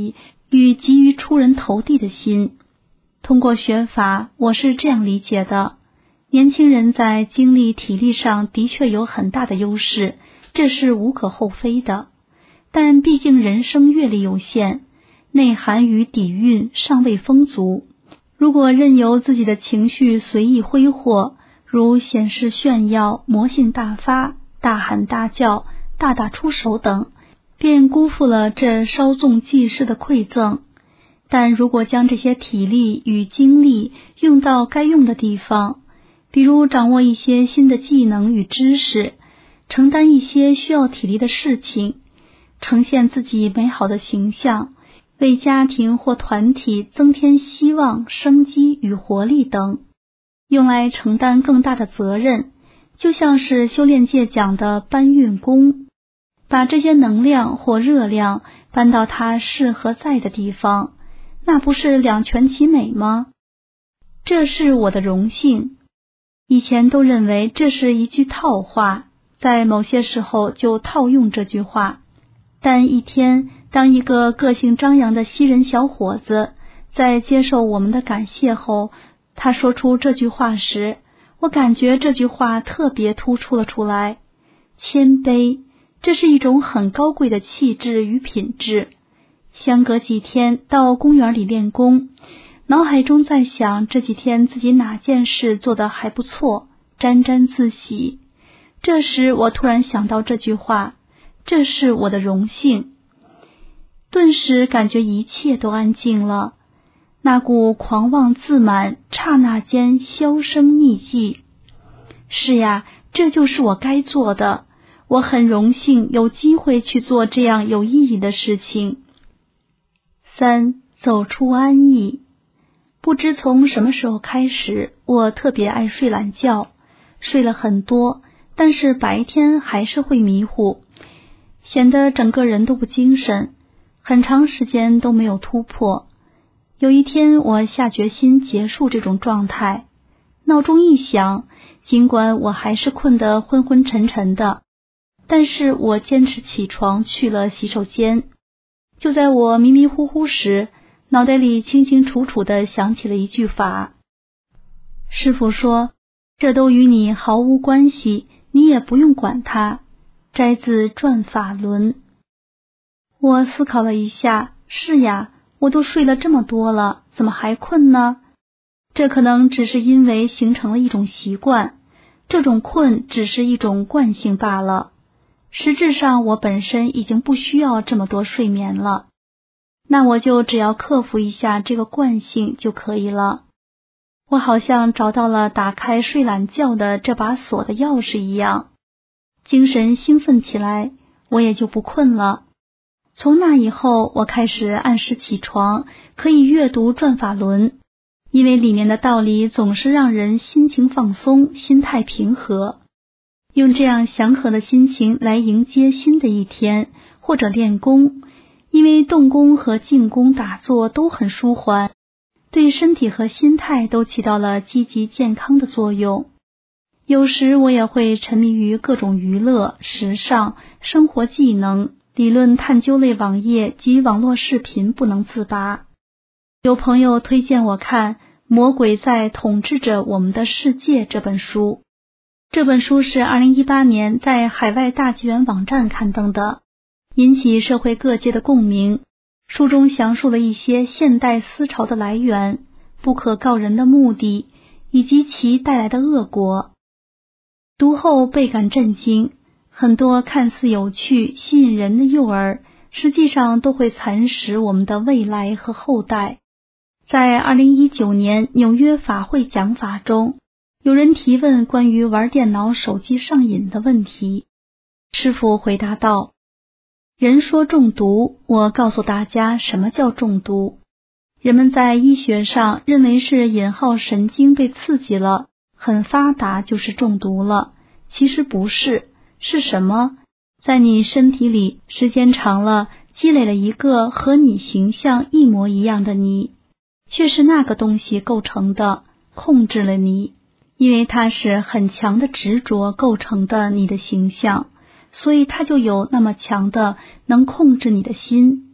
与急于出人头地的心。通过学法，我是这样理解的：年轻人在精力体力上的确有很大的优势，这是无可厚非的。但毕竟人生阅历有限，内涵与底蕴尚未丰足。如果任由自己的情绪随意挥霍，如显示炫耀、魔性大发、大喊大叫、大打出手等，便辜负了这稍纵即逝的馈赠。但如果将这些体力与精力用到该用的地方，比如掌握一些新的技能与知识，承担一些需要体力的事情，呈现自己美好的形象，为家庭或团体增添希望、生机与活力等，用来承担更大的责任，就像是修炼界讲的搬运工，把这些能量或热量搬到它适合在的地方，那不是两全其美吗？这是我的荣幸。以前都认为这是一句套话，在某些时候就套用这句话。但一天，当一个个性张扬的西人小伙子在接受我们的感谢后，他说出这句话时，我感觉这句话特别突出了出来。谦卑，这是一种很高贵的气质与品质。相隔几天到公园里练功，脑海中在想这几天自己哪件事做得还不错，沾沾自喜。这时我突然想到这句话，这是我的荣幸。顿时感觉一切都安静了，那股狂妄自满刹那间销声匿迹。是呀，这就是我该做的，我很荣幸有机会去做这样有意义的事情。3. 走出安逸。不知从什么时候开始，我特别爱睡懒觉，睡了很多，但是白天还是会迷糊，显得整个人都不精神，很长时间都没有突破。有一天我下决心结束这种状态，闹钟一响，尽管我还是困得昏昏沉沉的，但是我坚持起床去了洗手间。就在我迷迷糊糊时，脑袋里清清楚楚地想起了一句法。师父说，这都与你毫无关系，你也不用管它。摘自《转法轮》。我思考了一下，是呀，我都睡了这么多了，怎么还困呢？这可能只是因为形成了一种习惯，这种困只是一种惯性罢了。实质上我本身已经不需要这么多睡眠了，那我就只要克服一下这个惯性就可以了。我好像找到了打开睡懒觉的这把锁的钥匙一样，精神兴奋起来，我也就不困了。从那以后，我开始按时起床，可以阅读《转法轮》，因为里面的道理总是让人心情放松，心态平和。用这样祥和的心情来迎接新的一天，或者练功，因为动功和静功打坐都很舒缓，对身体和心态都起到了积极健康的作用。有时我也会沉迷于各种娱乐、时尚、生活技能、理论探究类网页及网络视频不能自拔。有朋友推荐我看《魔鬼在统治着我们的世界》这本书。这本书是2018年在海外大纪元网站刊登的，引起社会各界的共鸣。书中详述了一些现代思潮的来源、不可告人的目的以及其带来的恶果。读后倍感震惊，很多看似有趣、吸引人的诱饵，实际上都会蚕食我们的未来和后代。在2019年纽约法会讲法中，有人提问关于玩电脑、手机上瘾的问题。师父回答道，人说中毒，我告诉大家什么叫中毒。人们在医学上认为是引号神经被刺激了，很发达就是中毒了，其实不是。是什么？在你身体里时间长了，积累了一个和你形象一模一样的你，却是那个东西构成的，控制了你。因为它是很强的执着构成的你的形象，所以它就有那么强的能控制你的心。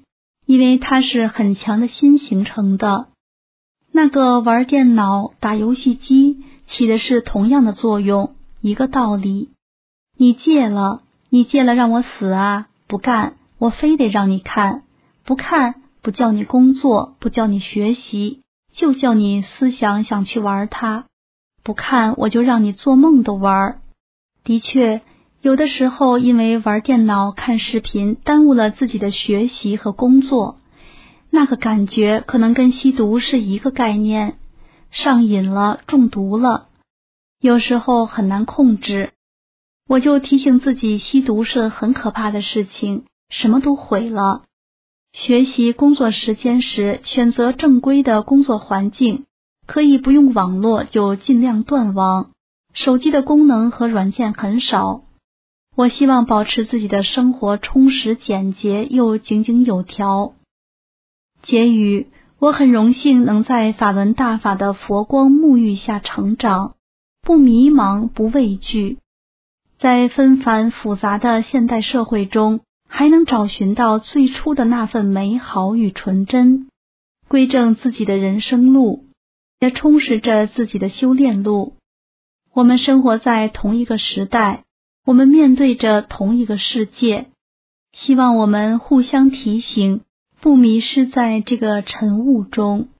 因为它是很强的心形成的。那个玩电脑、打游戏机起的是同样的作用，一个道理。你戒了让我死啊？不干，我非得让你看。不看，不叫你工作，不叫你学习，就叫你思想想去玩它。不看，我就让你做梦都玩。的确，有的时候因为玩电脑、看视频耽误了自己的学习和工作，那个感觉可能跟吸毒是一个概念，上瘾了，中毒了，有时候很难控制。我就提醒自己，吸毒是很可怕的事情，什么都毁了。学习工作时间时，选择正规的工作环境，可以不用网络就尽量断网，手机的功能和软件很少。我希望保持自己的生活充实简洁又井井有条。结语，我很荣幸能在法轮大法的佛光沐浴下成长，不迷茫，不畏惧，在纷繁复杂的现代社会中，还能找寻到最初的那份美好与纯真，规正自己的人生路，也充实着自己的修炼路。我们生活在同一个时代，我们面对着同一个世界，希望我们互相提醒，不迷失在这个尘雾中。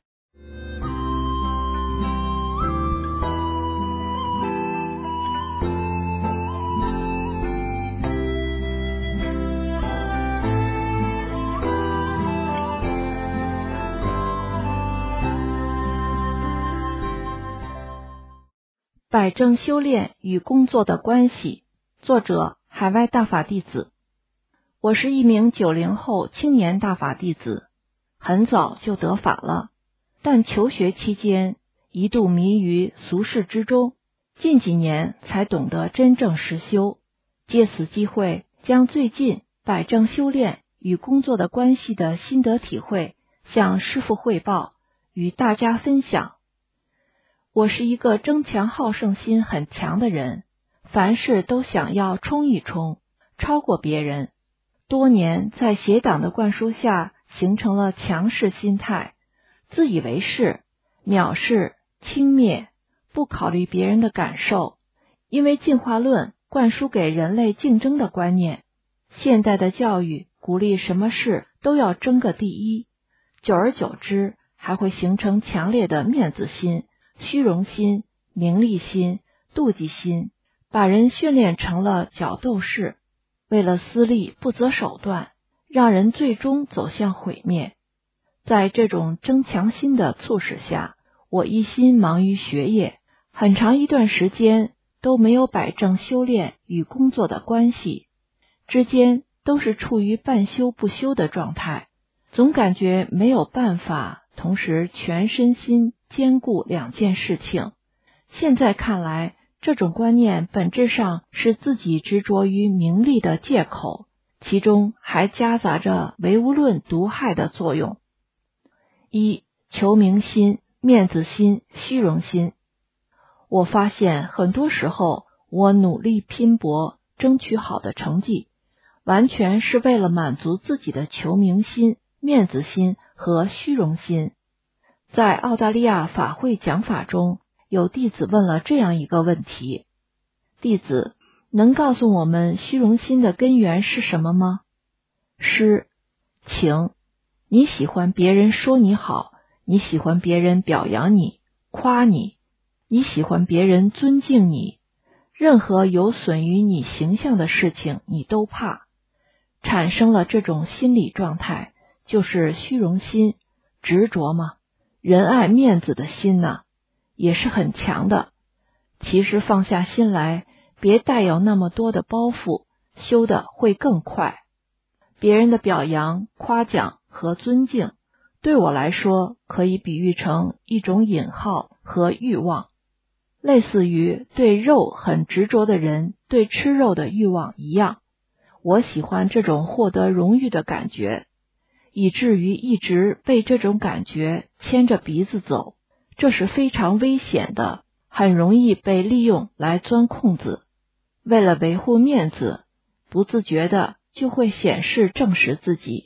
摆正修炼与工作的关系，作者海外大法弟子。我是一名90后青年大法弟子，很早就得法了，但求学期间一度迷于俗世之中，近几年才懂得真正实修，借此机会将最近摆正修炼与工作的关系的心得体会向师父汇报，与大家分享。我是一个争强好胜心很强的人，凡事都想要冲一冲，超过别人。多年在邪党的灌输下，形成了强势心态，自以为是，藐视、轻蔑，不考虑别人的感受。因为进化论灌输给人类竞争的观念，现代的教育鼓励什么事都要争个第一，久而久之还会形成强烈的面子心、虚荣心、名利心、妒忌心，把人训练成了角斗士，为了私利不择手段，让人最终走向毁灭。在这种争强心的促使下，我一心忙于学业，很长一段时间都没有摆正修炼与工作的关系，之间都是处于半修不修的状态，总感觉没有办法同时全身心兼顾两件事情。现在看来，这种观念本质上是自己执着于名利的借口，其中还夹杂着唯物论毒害的作用。一、求名心、面子心、虚荣心。我发现很多时候，我努力拼搏，争取好的成绩，完全是为了满足自己的求名心、面子心和虚荣心。在澳大利亚法会讲法中，有弟子问了这样一个问题：弟子能告诉我们虚荣心的根源是什么吗？师，请。你喜欢别人说你好，你喜欢别人表扬你、夸你，你喜欢别人尊敬你，任何有损于你形象的事情你都怕。产生了这种心理状态，就是虚荣心，执着吗？仁爱面子的心呢，也是很强的。其实放下心来，别带有那么多的包袱，修的会更快。别人的表扬、夸奖和尊敬，对我来说可以比喻成一种引号和欲望，类似于对肉很执着的人对吃肉的欲望一样。我喜欢这种获得荣誉的感觉，以至于一直被这种感觉牵着鼻子走，这是非常危险的，很容易被利用来钻空子。为了维护面子，不自觉的就会显示证实自己，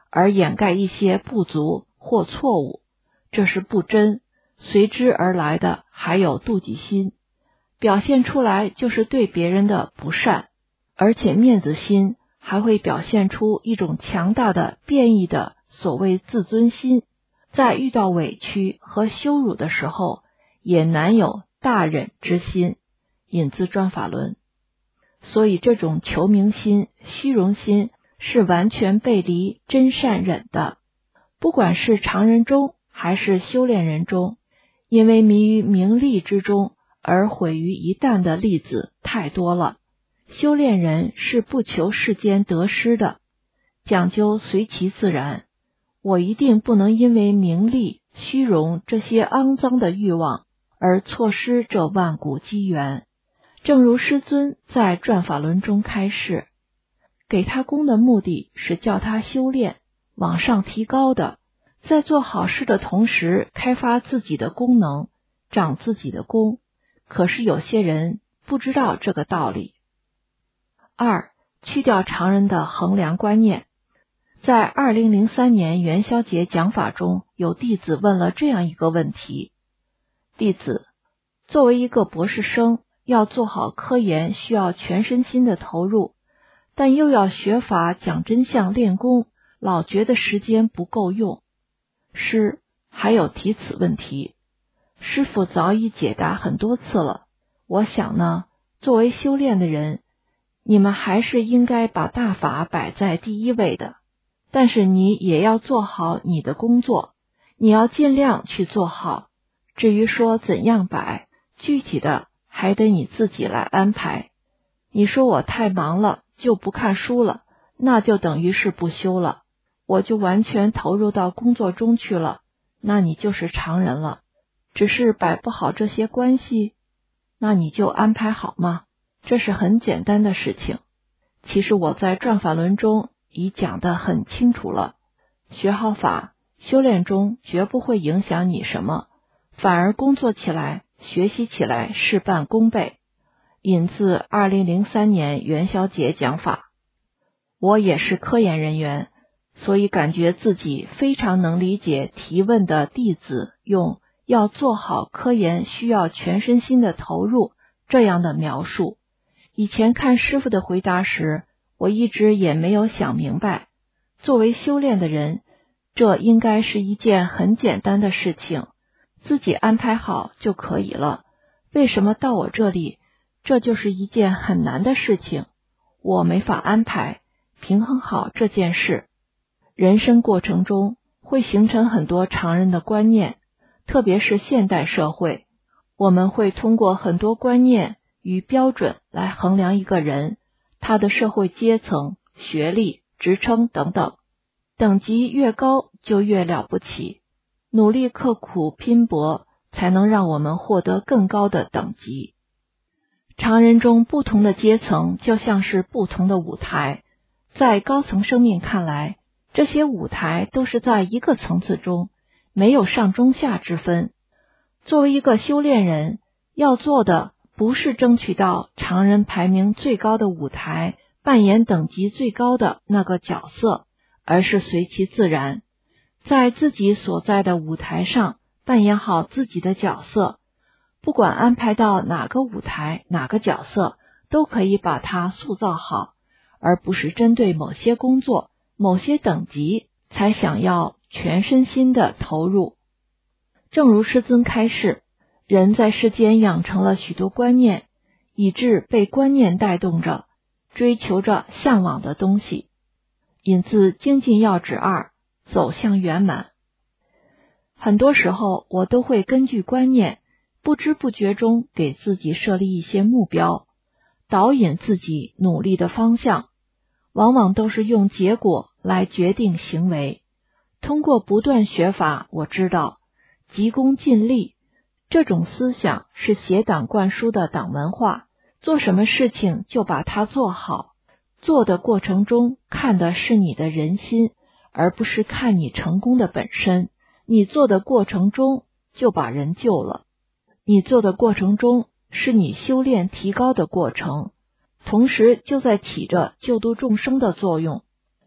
而掩盖一些不足或错误，这是不真，随之而来的还有妒忌心，表现出来就是对别人的不善，而且面子心还会表现出一种强大的变异的所谓自尊心，在遇到委屈和羞辱的时候，也难有大忍之心。引自专法论。所以这种求名心、虚荣心是完全背离真善忍的。不管是常人中还是修炼人中，因为迷于名利之中而毁于一旦的例子太多了。修炼人是不求世间得失的，讲究随其自然。我一定不能因为名利、虚荣这些肮脏的欲望而错失这万古机缘。正如师尊在转法轮中开示，给他功的目的是叫他修炼，往上提高的，在做好事的同时开发自己的功能，长自己的功。可是有些人不知道这个道理。二，去掉常人的衡量观念。在2003年元宵节讲法中，有弟子问了这样一个问题：弟子，作为一个博士生，要做好科研需要全身心的投入，但又要学法讲真相练功，老觉得时间不够用。师还有提此问题，师父早已解答很多次了。我想呢，作为修炼的人，你们还是应该把大法摆在第一位的，但是你也要做好你的工作，你要尽量去做好。至于说怎样摆，具体的还得你自己来安排。你说我太忙了，就不看书了，那就等于是不修了。我就完全投入到工作中去了，那你就是常人了。只是摆不好这些关系，那你就安排好吗？这是很简单的事情。其实我在转法轮中已讲得很清楚了，学好法，修炼中绝不会影响你什么，反而工作起来学习起来事半功倍。引自2003年元宵节讲法。我也是科研人员，所以感觉自己非常能理解提问的弟子用要做好科研需要全身心的投入这样的描述。以前看师父的回答时，我一直也没有想明白，作为修炼的人，这应该是一件很简单的事情，自己安排好就可以了。为什么到我这里，这就是一件很难的事情？我没法安排，平衡好这件事。人生过程中会形成很多常人的观念，特别是现代社会，我们会通过很多观念与标准来衡量一个人，他的社会阶层、学历、职称等等。等级越高就越了不起，努力刻苦拼搏才能让我们获得更高的等级。常人中不同的阶层就像是不同的舞台，在高层生命看来，这些舞台都是在一个层次中，没有上中下之分。作为一个修炼人，要做的不是争取到常人排名最高的舞台，扮演等级最高的那个角色，而是随其自然，在自己所在的舞台上扮演好自己的角色。不管安排到哪个舞台、哪个角色，都可以把它塑造好，而不是针对某些工作、某些等级才想要全身心的投入。正如师尊开示，人在世间养成了许多观念，以致被观念带动着，追求着向往的东西。引自精进要旨2，走向圆满。很多时候我都会根据观念，不知不觉中给自己设立一些目标，导引自己努力的方向，往往都是用结果来决定行为。通过不断学法，我知道急功近利这种思想是邪党灌输的党文化，做什么事情就把它做好，做的过程中看的是你的人心，而不是看你成功的本身。你做的过程中就把人救了，你做的过程中是你修炼提高的过程，同时就在起着救度众生的作用。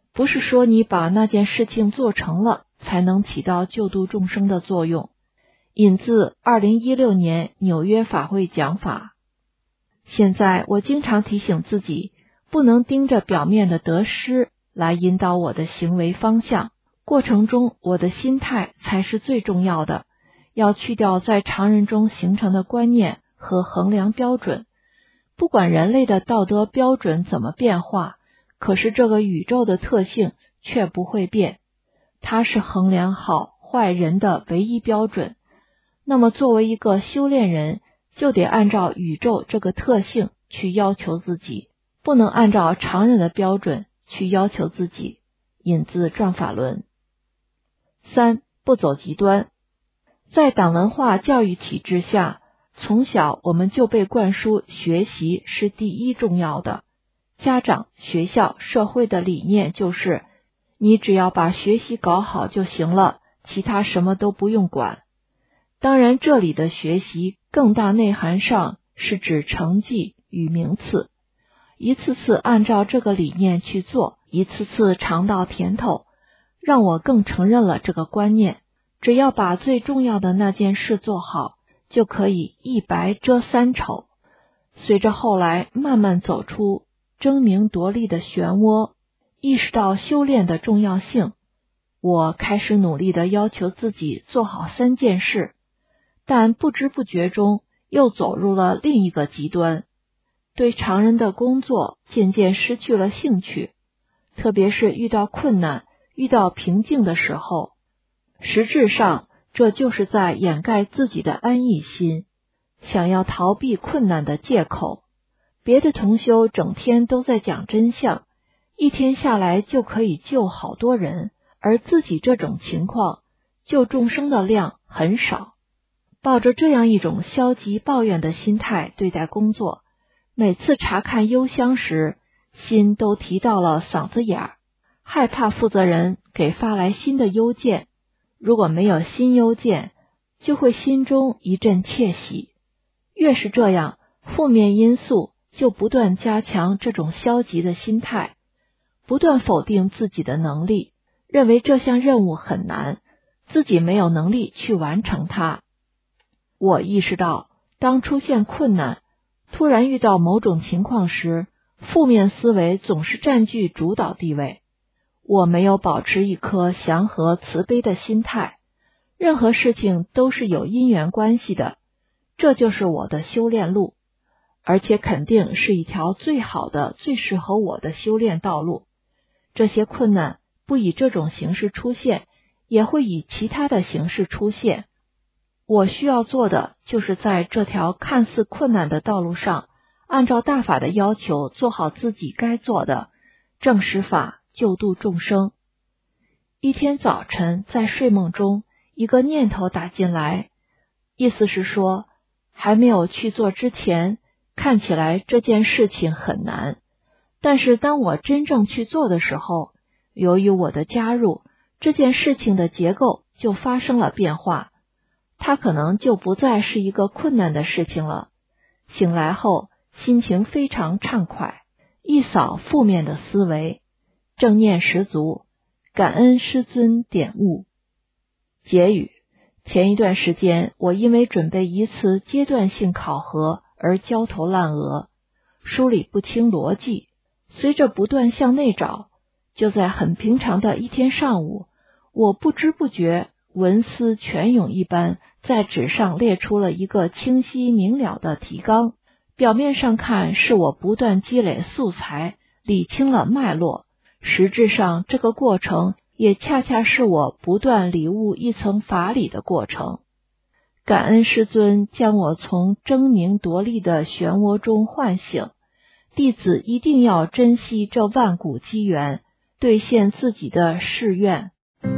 不是说你把那件事情做成了才能起到救度众生的作用。引自2016年纽约法会讲法。现在我经常提醒自己，不能盯着表面的得失来引导我的行为方向，过程中我的心态才是最重要的。要去掉在常人中形成的观念和衡量标准。不管人类的道德标准怎么变化，可是这个宇宙的特性却不会变，它是衡量好坏人的唯一标准。那么作为一个修炼人，就得按照宇宙这个特性去要求自己，不能按照常人的标准去要求自己。引自转法轮。3. 不走极端。在党文化教育体制下，从小我们就被灌输学习是第一重要的。家长、学校、社会的理念就是，你只要把学习搞好就行了，其他什么都不用管。当然，这里的学习更大内涵上是指成绩与名次。一次次按照这个理念去做，一次次尝到甜头，让我更承认了这个观念。只要把最重要的那件事做好，就可以一白遮三丑。随着后来慢慢走出争名夺利的漩涡，意识到修炼的重要性，我开始努力地要求自己做好3件事，但不知不觉中又走入了另一个极端，对常人的工作渐渐失去了兴趣，特别是遇到困难、遇到瓶颈的时候，实质上这就是在掩盖自己的安逸心，想要逃避困难的借口。别的同修整天都在讲真相，一天下来就可以救好多人，而自己这种情况救众生的量很少。抱着这样一种消极抱怨的心态对待工作，每次查看邮箱时，心都提到了嗓子眼儿，害怕负责人给发来新的邮件。如果没有新邮件，就会心中一阵窃喜。越是这样，负面因素就不断加强这种消极的心态，不断否定自己的能力，认为这项任务很难，自己没有能力去完成它。我意识到，当出现困难，突然遇到某种情况时，负面思维总是占据主导地位。我没有保持一颗祥和慈悲的心态，任何事情都是有因缘关系的，这就是我的修炼路，而且肯定是一条最好的、最适合我的修炼道路。这些困难不以这种形式出现，也会以其他的形式出现。我需要做的就是在这条看似困难的道路上，按照大法的要求做好自己该做的，正实法救度众生。一天早晨在睡梦中，一个念头打进来，意思是说，还没有去做之前，看起来这件事情很难，但是当我真正去做的时候，由于我的加入，这件事情的结构就发生了变化，它可能就不再是一个困难的事情了。醒来后，心情非常畅快，一扫负面的思维，正念十足，感恩师尊点悟。结语：前一段时间，我因为准备一次阶段性考核而焦头烂额，梳理不清逻辑，随着不断向内找，就在很平常的一天上午，我不知不觉文思泉涌一般，在纸上列出了一个清晰明了的提纲。表面上看是我不断积累素材，理清了脉络，实质上这个过程也恰恰是我不断领悟一层法理的过程。感恩师尊将我从争名夺利的漩涡中唤醒，弟子一定要珍惜这万古机缘，兑现自己的誓愿。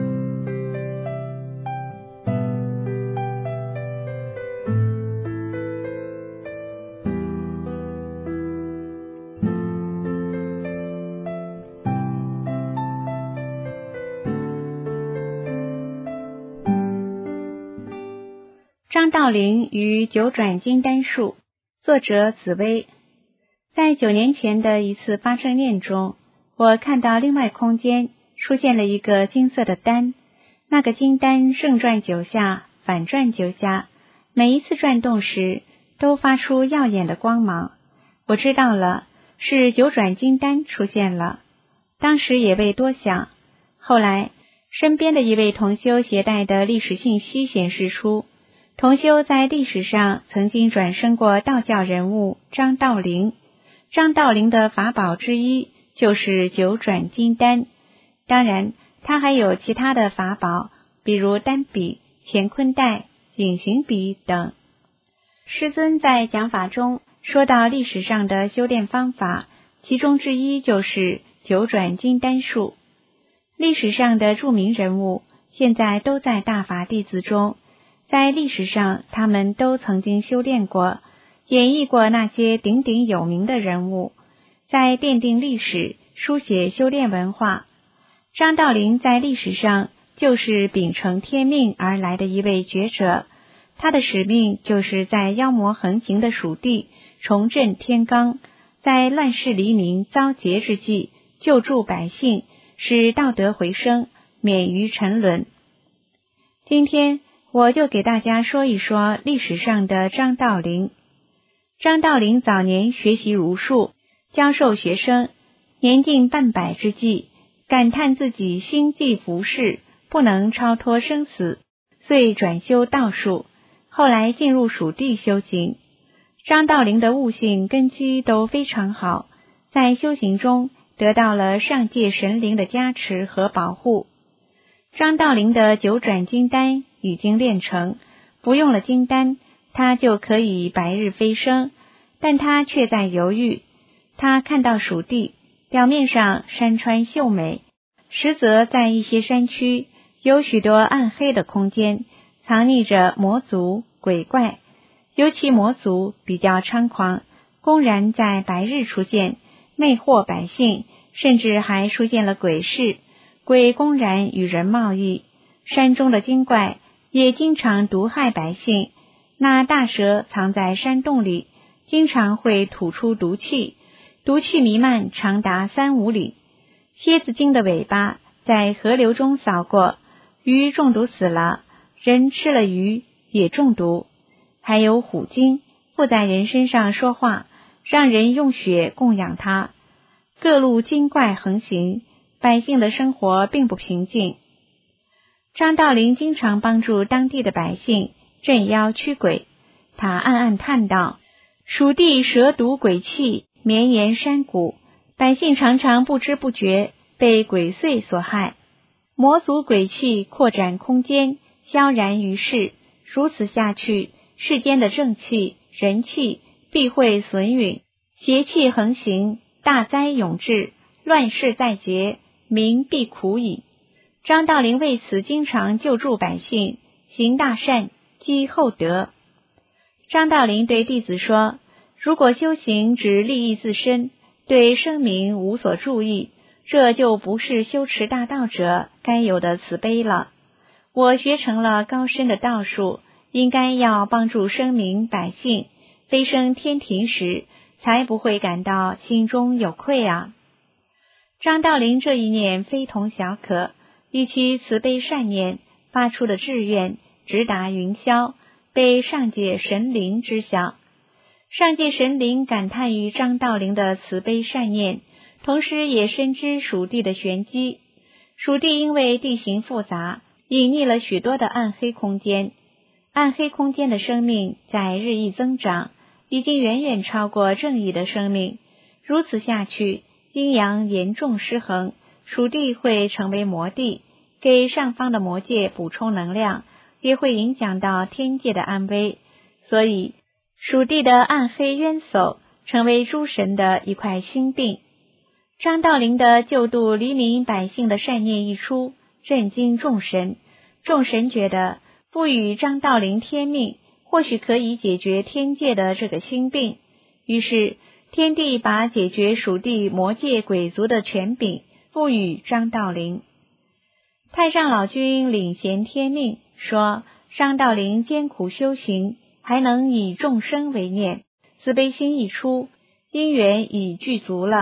张道陵与九转金丹术，作者紫薇。在9年前的一次发生念中， 我看到另外空间出现了一个金色的丹，那个金丹正转9下，反转9下，每一次转动时都发出耀眼的光芒。我知道了，是9转金丹出现了。当时也未多想，后来身边的一位同修携带的历史信息显示出，同修在历史上曾经转生过道教人物张道陵。张道陵的法宝之一就是9转金丹，当然他还有其他的法宝，比如单笔、乾坤袋、隐形笔等。师尊在讲法中说到历史上的修炼方法，其中之一就是9转金丹术。历史上的著名人物现在都在大法弟子中，在历史上他们都曾经修炼过，演绎过那些鼎鼎有名的人物，在奠定历史，书写修炼文化。张道陵在历史上就是秉承天命而来的一位觉者，他的使命就是在妖魔横行的蜀地重振天罡，在乱世黎民遭劫之际救助百姓，使道德回升，免于沉沦。今天我就给大家说一说历史上的张道陵。张道陵早年学习儒术，教授学生，年近半百之际，感叹自己心系浮世，不能超脱生死，遂转修道术，后来进入蜀地修行。张道陵的悟性根基都非常好，在修行中得到了上界神灵的加持和保护。张道陵的9转金丹已经炼成，不用了金丹，他就可以白日飞升，但他却在犹豫。他看到蜀地表面上山川秀美，实则在一些山区有许多暗黑的空间，藏匿着魔族鬼怪，尤其魔族比较猖狂，公然在白日出现，魅惑百姓，甚至还出现了鬼市，鬼公然与人贸易。山中的精怪也经常毒害百姓，那大蛇藏在山洞里，经常会吐出毒气，毒气弥漫长达3-5里。蝎子精的尾巴在河流中扫过，鱼中毒死了，人吃了鱼也中毒。还有虎精附在人身上说话，让人用血供养它。各路精怪横行，百姓的生活并不平静。张道陵经常帮助当地的百姓镇妖驱鬼，他暗暗叹道：蜀地蛇毒鬼气绵延山谷，百姓常常不知不觉被鬼祟所害，魔族鬼气扩展空间，萧然于世。如此下去，世间的正气、人气必会损殒，邪气横行，大灾永至，乱世在劫，民必苦矣。张道陵为此经常救助百姓，行大善，积厚德。张道陵对弟子说：如果修行只利益自身，对生民无所注意，这就不是修持大道者该有的慈悲了。我学成了高深的道术，应该要帮助生民百姓飞升天庭时，才不会感到心中有愧啊。张道陵这一念非同小可，以其慈悲善念发出的志愿直达云霄，被上界神灵知晓。上界神灵感叹于张道陵的慈悲善念，同时也深知蜀地的玄机。蜀地因为地形复杂，隐匿了许多的暗黑空间，暗黑空间的生命在日益增长，已经远远超过正义的生命。如此下去，阴阳严重失衡，蜀地会成为魔地，给上方的魔界补充能量，也会影响到天界的安危。所以蜀地的暗黑冤首成为诸神的一块心病。张道陵的救度黎民百姓的善念一出，震惊众神。众神觉得赋予张道陵天命，或许可以解决天界的这个心病。于是天帝把解决蜀地魔界鬼族的权柄赋予张道陵。太上老君领衔天命，说张道陵艰苦修行，还能以众生为念，慈悲心一出，因缘已具足了。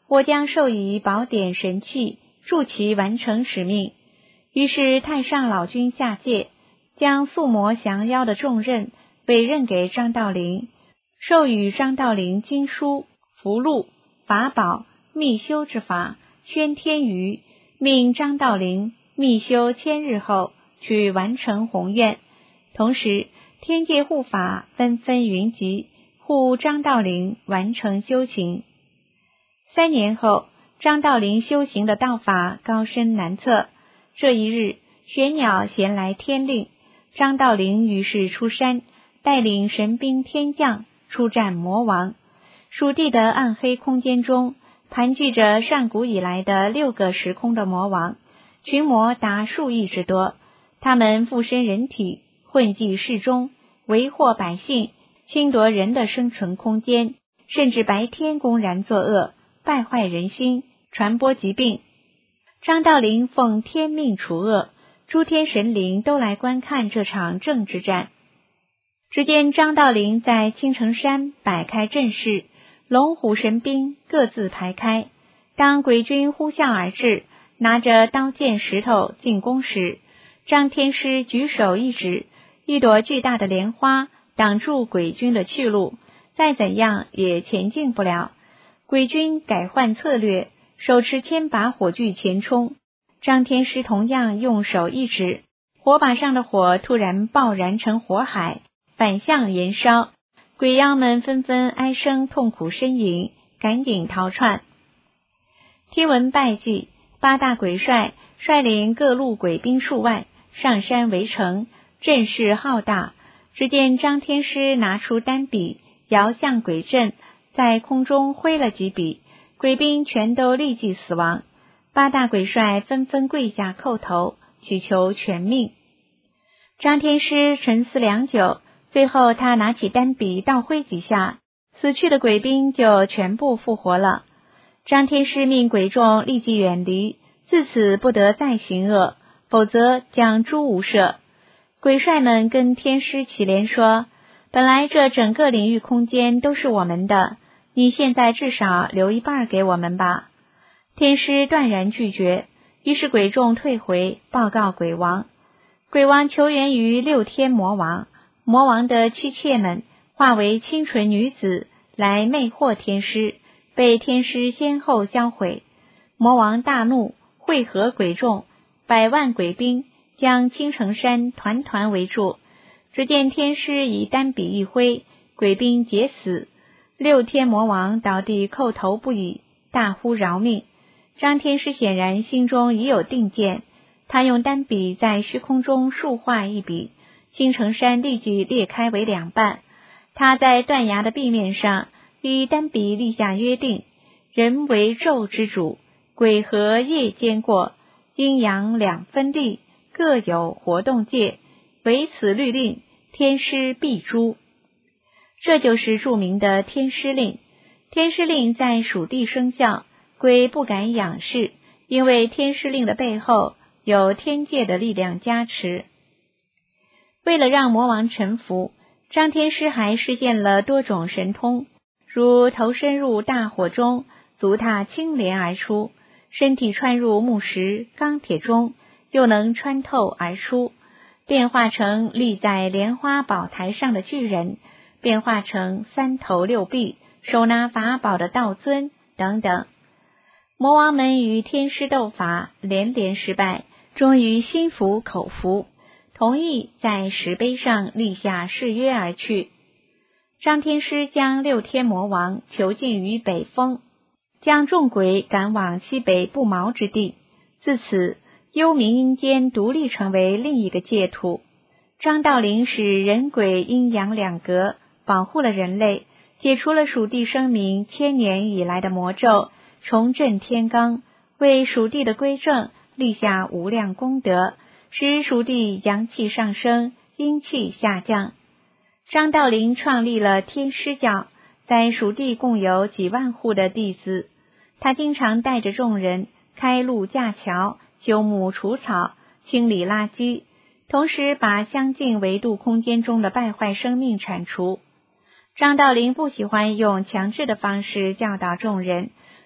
我将授以宝典神器，助其完成使命。于是太上老君下界，将宿魔降妖的重任委任给张道陵，授予张道陵经书、符箓、法宝、密修之法，宣天娱，命张道陵密修1000日后去完成宏愿。同时天界护法纷纷云集，护张道陵完成修行。3年后，张道陵修行的道法高深难测。这一日，玄鸟衔来天令，张道陵于是出山，带领神兵天将出战魔王。蜀地的暗黑空间中，盘踞着上古以来的6个时空的魔王，群魔达数亿之多。他们附身人体，混迹世中，为祸百姓，侵夺人的生存空间，甚至白天公然作恶，败坏人心，传播疾病。张道陵奉天命除恶，诸天神灵都来观看这场政治战。只见张道陵在青城山摆开阵势，龙虎神兵各自排开。当鬼军呼啸而至，拿着刀剑石头进攻时，张天师举手一指，一朵巨大的莲花挡住鬼军的去路，再怎样也前进不了。鬼军改换策略，手持1000把火炬前冲。张天师同样用手一指，火把上的火突然爆燃成火海，反向燃烧。鬼妖们纷纷哀声痛苦呻吟，赶紧逃窜。听闻败绩，8大鬼帅率领各路鬼兵数万上山围城，阵势浩大。只见张天师拿出单笔，摇向鬼阵，在空中挥了几笔，鬼兵全都立即死亡。8大鬼帅纷纷跪下叩头，祈求全命。张天师沉思良久，最后他拿起单笔倒挥几下，死去的鬼兵就全部复活了。张天师命鬼众立即远离，自此不得再行恶，否则将诛无赦。鬼帅们跟天师乞怜说，本来这整个领域空间都是我们的，你现在至少留一半给我们吧。天师断然拒绝，于是鬼众退回，报告鬼王。鬼王求援于6天魔王，魔王的妻妾们化为清纯女子来魅惑天师，被天师先后销毁。魔王大怒，会合鬼众，100万鬼兵将青城山团团围住。只见天师以单笔一挥，鬼兵皆死。6天魔王倒地叩头不已，大呼饶命。张天师显然心中已有定见，他用单笔在虚空中竖画一笔，青城山立即裂开为2半。他在断崖的壁面上以单笔立下约定：人为昼之主，鬼和夜兼过，阴阳2分立，各有活动界，唯此律令，天师必诛。这就是著名的天师令。天师令在蜀地生效，鬼不敢仰视，因为天师令的背后有天界的力量加持。为了让魔王臣服，张天师还实现了多种神通，如头伸入大火中，足踏青莲而出；身体穿入木石、钢铁中，又能穿透而出；变化成立在莲花宝台上的巨人，变化成3头6臂，手拿法宝的道尊等等。魔王们与天师斗法，连连失败，终于心服口服，同意在石碑上立下誓约而去。张天师将6天魔王囚禁于北峰，将众鬼赶往西北不毛之地。自此，幽冥阴间独立成为另一个界土。张道陵使人鬼阴阳2隔，保护了人类，解除了蜀地生民1000年以来的魔咒，重振天罡，为蜀地的归正立下无量功德，使蜀地阳气上升，阴气下降。张道陵创立了天师教，在蜀地共有几万户的弟子。他经常带着众人开路架桥，修木除草，清理垃圾，同时把相近维度空间中的败坏生命铲除。张道陵不喜欢用强制的方式教导众人，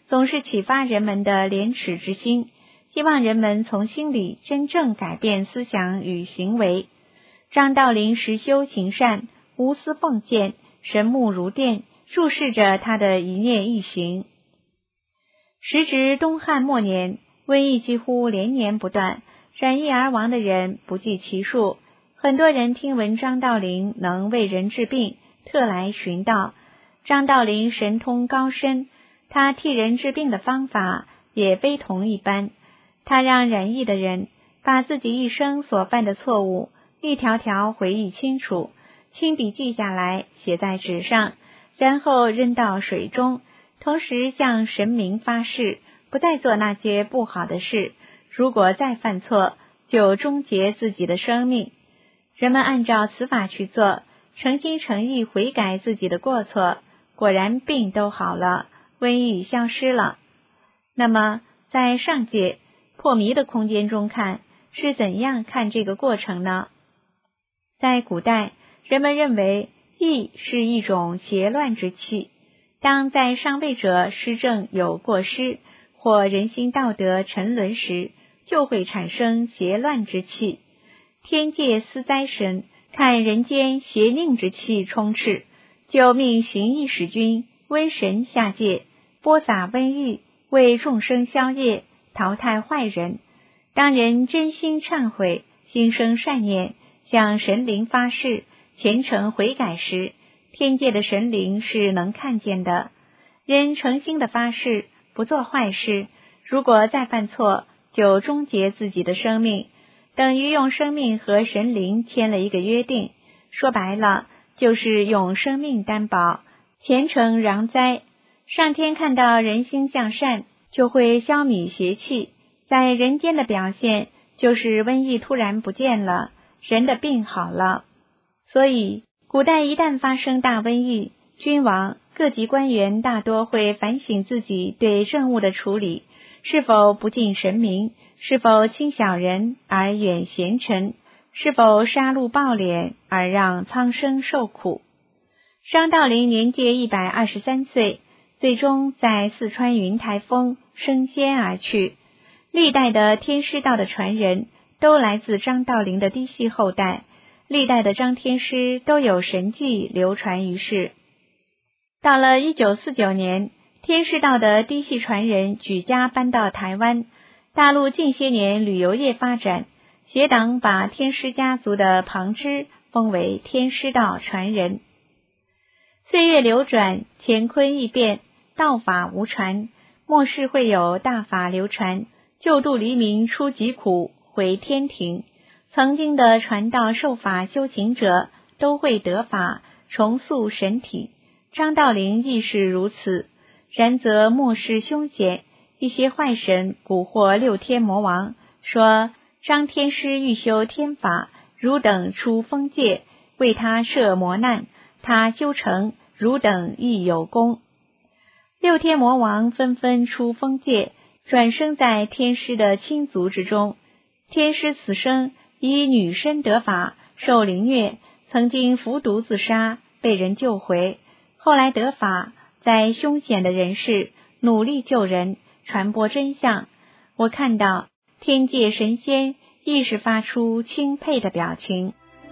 总是启发人们的廉耻之心，希望人们从心里真正改变思想与行为。张道陵实修行善，无私奉献，神目如电，注视着他的一念一行。时值东汉末年，瘟疫几乎连年不断，染疫而亡的人不计其数。很多人听闻张道陵能为人治病，特来寻道。张道陵神通高深，他替人治病的方法也非同一般。他让染疫的人把自己一生所犯的错误一条条回忆清楚，亲笔记下来，写在纸上，然后扔到水中，同时向神明发誓，不再做那些不好的事，如果再犯错，就终结自己的生命。人们按照此法去做，诚心诚意悔改自己的过错，果然病都好了，瘟疫消失了。那么在上界破迷的空间中看，是怎样看这个过程呢？在古代，人们认为疫是一种邪乱之气，当在上位者施政有过失，或人心道德沉沦时，就会产生邪乱之气。天界司灾神看人间邪佞之气充斥，就命行疫使君瘟神下界，播撒瘟疫，为众生消业，淘汰坏人。当人真心忏悔，心生善念，向神灵发誓，虔诚悔改时，天界的神灵是能看见的。人诚心的发誓，不做坏事，如果再犯错，就终结自己的生命，等于用生命和神灵签了一个约定。说白了，就是用生命担保，虔诚攘灾。上天看到人心向善，就会消弭邪气。在人间的表现，就是瘟疫突然不见了，人的病好了。所以古代一旦发生大瘟疫，君王、各级官员大多会反省自己对政务的处理，是否不敬神明，是否轻小人而远贤臣，是否杀戮暴敛而让苍生受苦。张道陵年届123岁，最终在四川云台峰升仙而去。历代的天师道的传人都来自张道陵的嫡系后代，历代的张天师都有神迹流传于世。到了1949年，天师道的嫡系传人举家搬到台湾。大陆近些年旅游业发展，协党把天师家族的旁支封为天师道传人。岁月流转，乾坤易变，道法无传，末世会有大法流传，救度黎民出疾苦，回天庭。曾经的传道授法修行者都会得法，重塑神体。张道陵亦是如此。然则末世凶险，一些坏神蛊惑六天魔王，说张天师欲修天法，汝等出封界，为他设魔难，他修成，汝等亦有功。六天魔王纷纷出封界，转生在天师的亲族之中。天师此生以女身得法，受凌虐，曾经服毒自杀，被人救回，后来得法，在凶险的人世努力救人，传播真相。我看到天界神仙亦是发出钦佩的表情。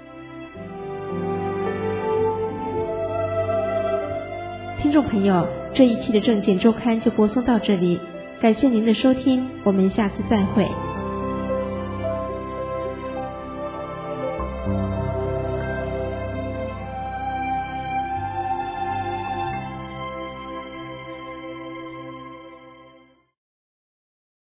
听众朋友，这一期的证件周刊就播送到这里，感谢您的收听，我们下次再会。